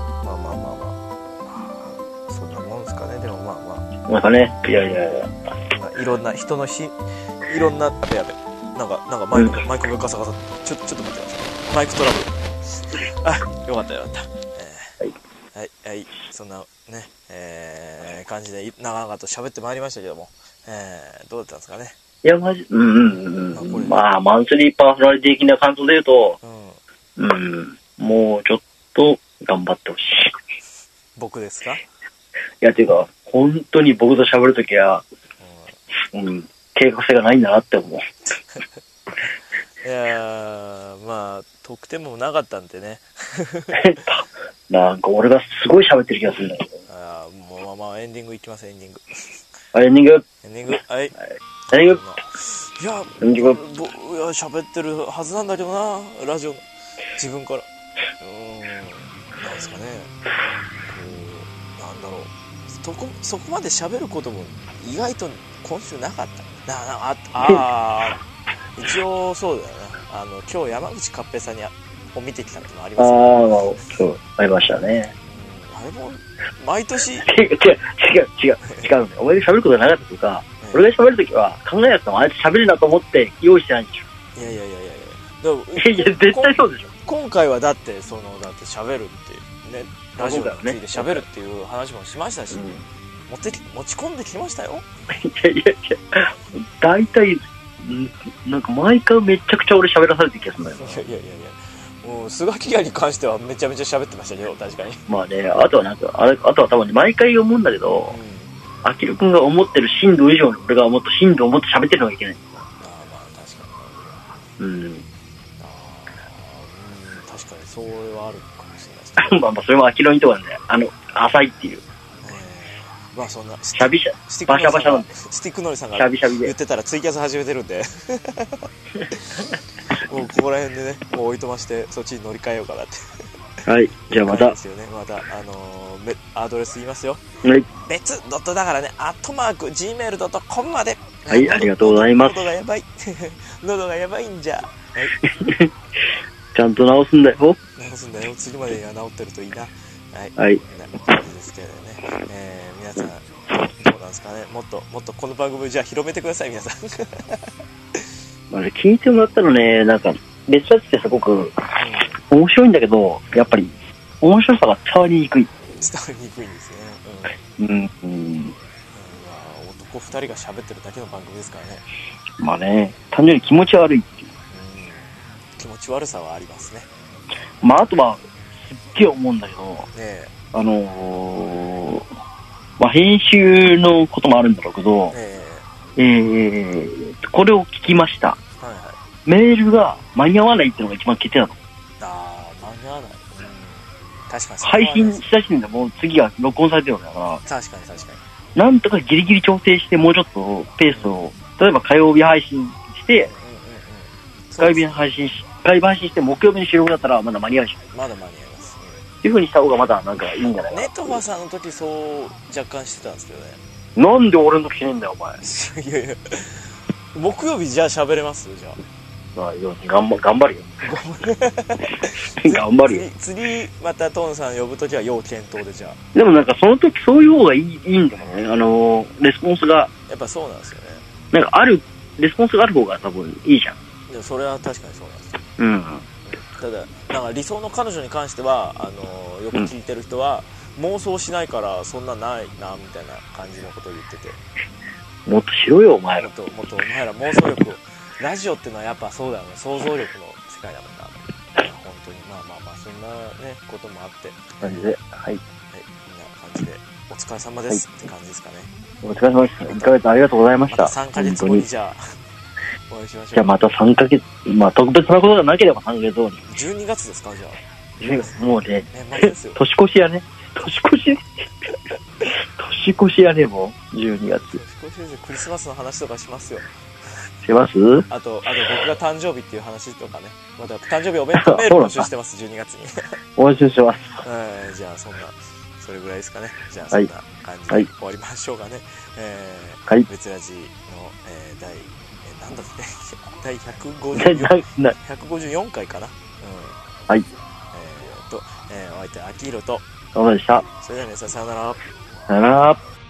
[SPEAKER 1] あ、そんなもんですかね、でもまあ。
[SPEAKER 2] なんかね、い
[SPEAKER 1] ろんな人のいろんな、やべ。なんかマイクがガサガサ。ちょっと待ってください。マイクトラブル。あ、よかった。はい、そんなね、感じで長々と喋ってまいりましたけども、どうだったんですかね。
[SPEAKER 2] いや、マジ、まあ、マンスリーパーソナリティ的な感想で言うと、もうちょっと頑張ってほしい。僕
[SPEAKER 1] ですか？い
[SPEAKER 2] や、ていうか、本当に僕と喋るときは、計画性がないんだなって思う。
[SPEAKER 1] いやまあ、得点もなかったんでね。
[SPEAKER 2] なんか俺がすごい喋ってる気がするんだけど。
[SPEAKER 1] まあ、エンディングいきます、エンディング。
[SPEAKER 2] エンディング、
[SPEAKER 1] はい。いや、喋ってるはずなんだけどな、ラジオの。自分から。なんですかね。なんだろう。そこまで喋ることも意外と今週なかった。一応そうだよね。今日山口勝平さんを見てきたっていうのありますよね。
[SPEAKER 2] そう、ありましたね。
[SPEAKER 1] あれも、毎年。違う
[SPEAKER 2] ね。お前が喋ることがなかったというか、俺が喋るときは考えなくてもあいつ喋るなと思って用意してないんでしょ。
[SPEAKER 1] いや。
[SPEAKER 2] 絶対そうでしょ。
[SPEAKER 1] 今回はだって喋るっていうね、ラジオについて喋るっていう話もしましたし、持ち込んできましたよ。
[SPEAKER 2] いや、大体、なんか毎回めちゃくちゃ俺喋らされてる気がするんだよ。
[SPEAKER 1] いや。もう、スガキヤに関してはめちゃめちゃ喋ってましたけど、確かに。ま
[SPEAKER 2] あね、あとは多分毎回思うんだけど、アキロ君が思ってる深度以上に俺がもっと深度を持って喋ってるのがいけない。
[SPEAKER 1] まあ、確かに。確かに、それはあるかもしれないですね。
[SPEAKER 2] まあ、それもアキロにとかなんで、浅いっていう。
[SPEAKER 1] まあそんな
[SPEAKER 2] シャビシャバシャバシャなんで
[SPEAKER 1] スティックノリさんが言ってたらツイキャス始めてるんでもうここら辺でね、もうおいとましてそっちに乗り換えようかなって
[SPEAKER 2] はい、じゃあまた
[SPEAKER 1] ですよね。またアドレス言いますよ。
[SPEAKER 2] はい。
[SPEAKER 1] 別ドットだからね、@gmail.com まで。
[SPEAKER 2] はい、ありがとうございます。
[SPEAKER 1] 喉がやばい喉がやばいんじゃ。はい。
[SPEAKER 2] ちゃんと直すんだよ。
[SPEAKER 1] 次までには直ってるといいな。
[SPEAKER 2] はい。
[SPEAKER 1] こんな感じですけどね。皆さんどうなんですかね。もっとこの番組じゃあ広めてください、皆さん。
[SPEAKER 2] 聞いてもらったらね、なんか別冊ってすごく面白いんだけど、やっぱり面白さが伝わりにくい。
[SPEAKER 1] 伝わりにくいんですね。男2人が喋ってるだけの番組ですからね。
[SPEAKER 2] まあね、単純に気持ち悪いっていう。
[SPEAKER 1] 気持ち悪さはありますね。
[SPEAKER 2] まああとはすっげえ思うんだけど、まあ編集のこともあるんだろうけど、これを聞きました。メールが間に合わないっていうのが一番決定なの。
[SPEAKER 1] 間に合わない。確かに。
[SPEAKER 2] 配信した時点でもう次が録音されてるわけだから。
[SPEAKER 1] 確かに。
[SPEAKER 2] なんとかギリギリ調整してもうちょっとペースを、例えば火曜日配信して、火曜日配信して木曜日に収録だったらまだ間に合うし。
[SPEAKER 1] まだ間に合います。
[SPEAKER 2] っていう風にした方がまだなんかいいんじゃないかな。
[SPEAKER 1] ネトファさんの時そう若干してたんですけどね。
[SPEAKER 2] なんで俺の時しねえんだよお前。
[SPEAKER 1] いや木曜日じゃあ喋れますじゃあ。
[SPEAKER 2] 頑張るよ。頑張るよ。
[SPEAKER 1] 次またトーンさん呼ぶときは要検討でじゃあ。
[SPEAKER 2] でもなんかその時そういう方がいいんだよね。レスポンスが。
[SPEAKER 1] やっぱそうなんですよね。
[SPEAKER 2] なんかレスポンスがある方が多分いいじゃん。
[SPEAKER 1] でもそれは確かにそうなんですよ。ただなんか理想の彼女に関してはよく聞いてる人は、妄想しないからそんなないなみたいな感じのことを言ってて。
[SPEAKER 2] もっとしろよお前ら。
[SPEAKER 1] もっとお前ら妄想力を。ラジオってのはやっぱそうだよね。想像力の世界だもんな。本当に。まあ、そんなね、こともあって。
[SPEAKER 2] 感じで、はい。
[SPEAKER 1] はい、こんな感じで、お疲れ様です、って感じですかね。
[SPEAKER 2] お疲れ様です。1ヶ月ありがとうございました。
[SPEAKER 1] また3ヶ月後にじゃあ、お会いしましょう。
[SPEAKER 2] じゃあまた3ヶ月、まあ特別なことがなければ3ヶ月後に。
[SPEAKER 1] 12月ですか、じゃあ。
[SPEAKER 2] 12月、もうね、
[SPEAKER 1] 年末ですよ。
[SPEAKER 2] 年越しやね。年越しやね、もう、12月。
[SPEAKER 1] 年越しですよ。クリスマスの話とかしますよ。
[SPEAKER 2] します？
[SPEAKER 1] あと僕が誕生日っていう話とかね。また誕生日お弁当メール募集してます、12月に。
[SPEAKER 2] 募集してます。
[SPEAKER 1] じゃあそれぐらいですかね。じゃあそんな感じで終わりましょうかね。
[SPEAKER 2] はい。
[SPEAKER 1] 別ラジの、なんだって、第154回かな。
[SPEAKER 2] はい。
[SPEAKER 1] お相手、秋広と、
[SPEAKER 2] どうもでした。
[SPEAKER 1] それでは皆さん、さよなら。
[SPEAKER 2] さよなら。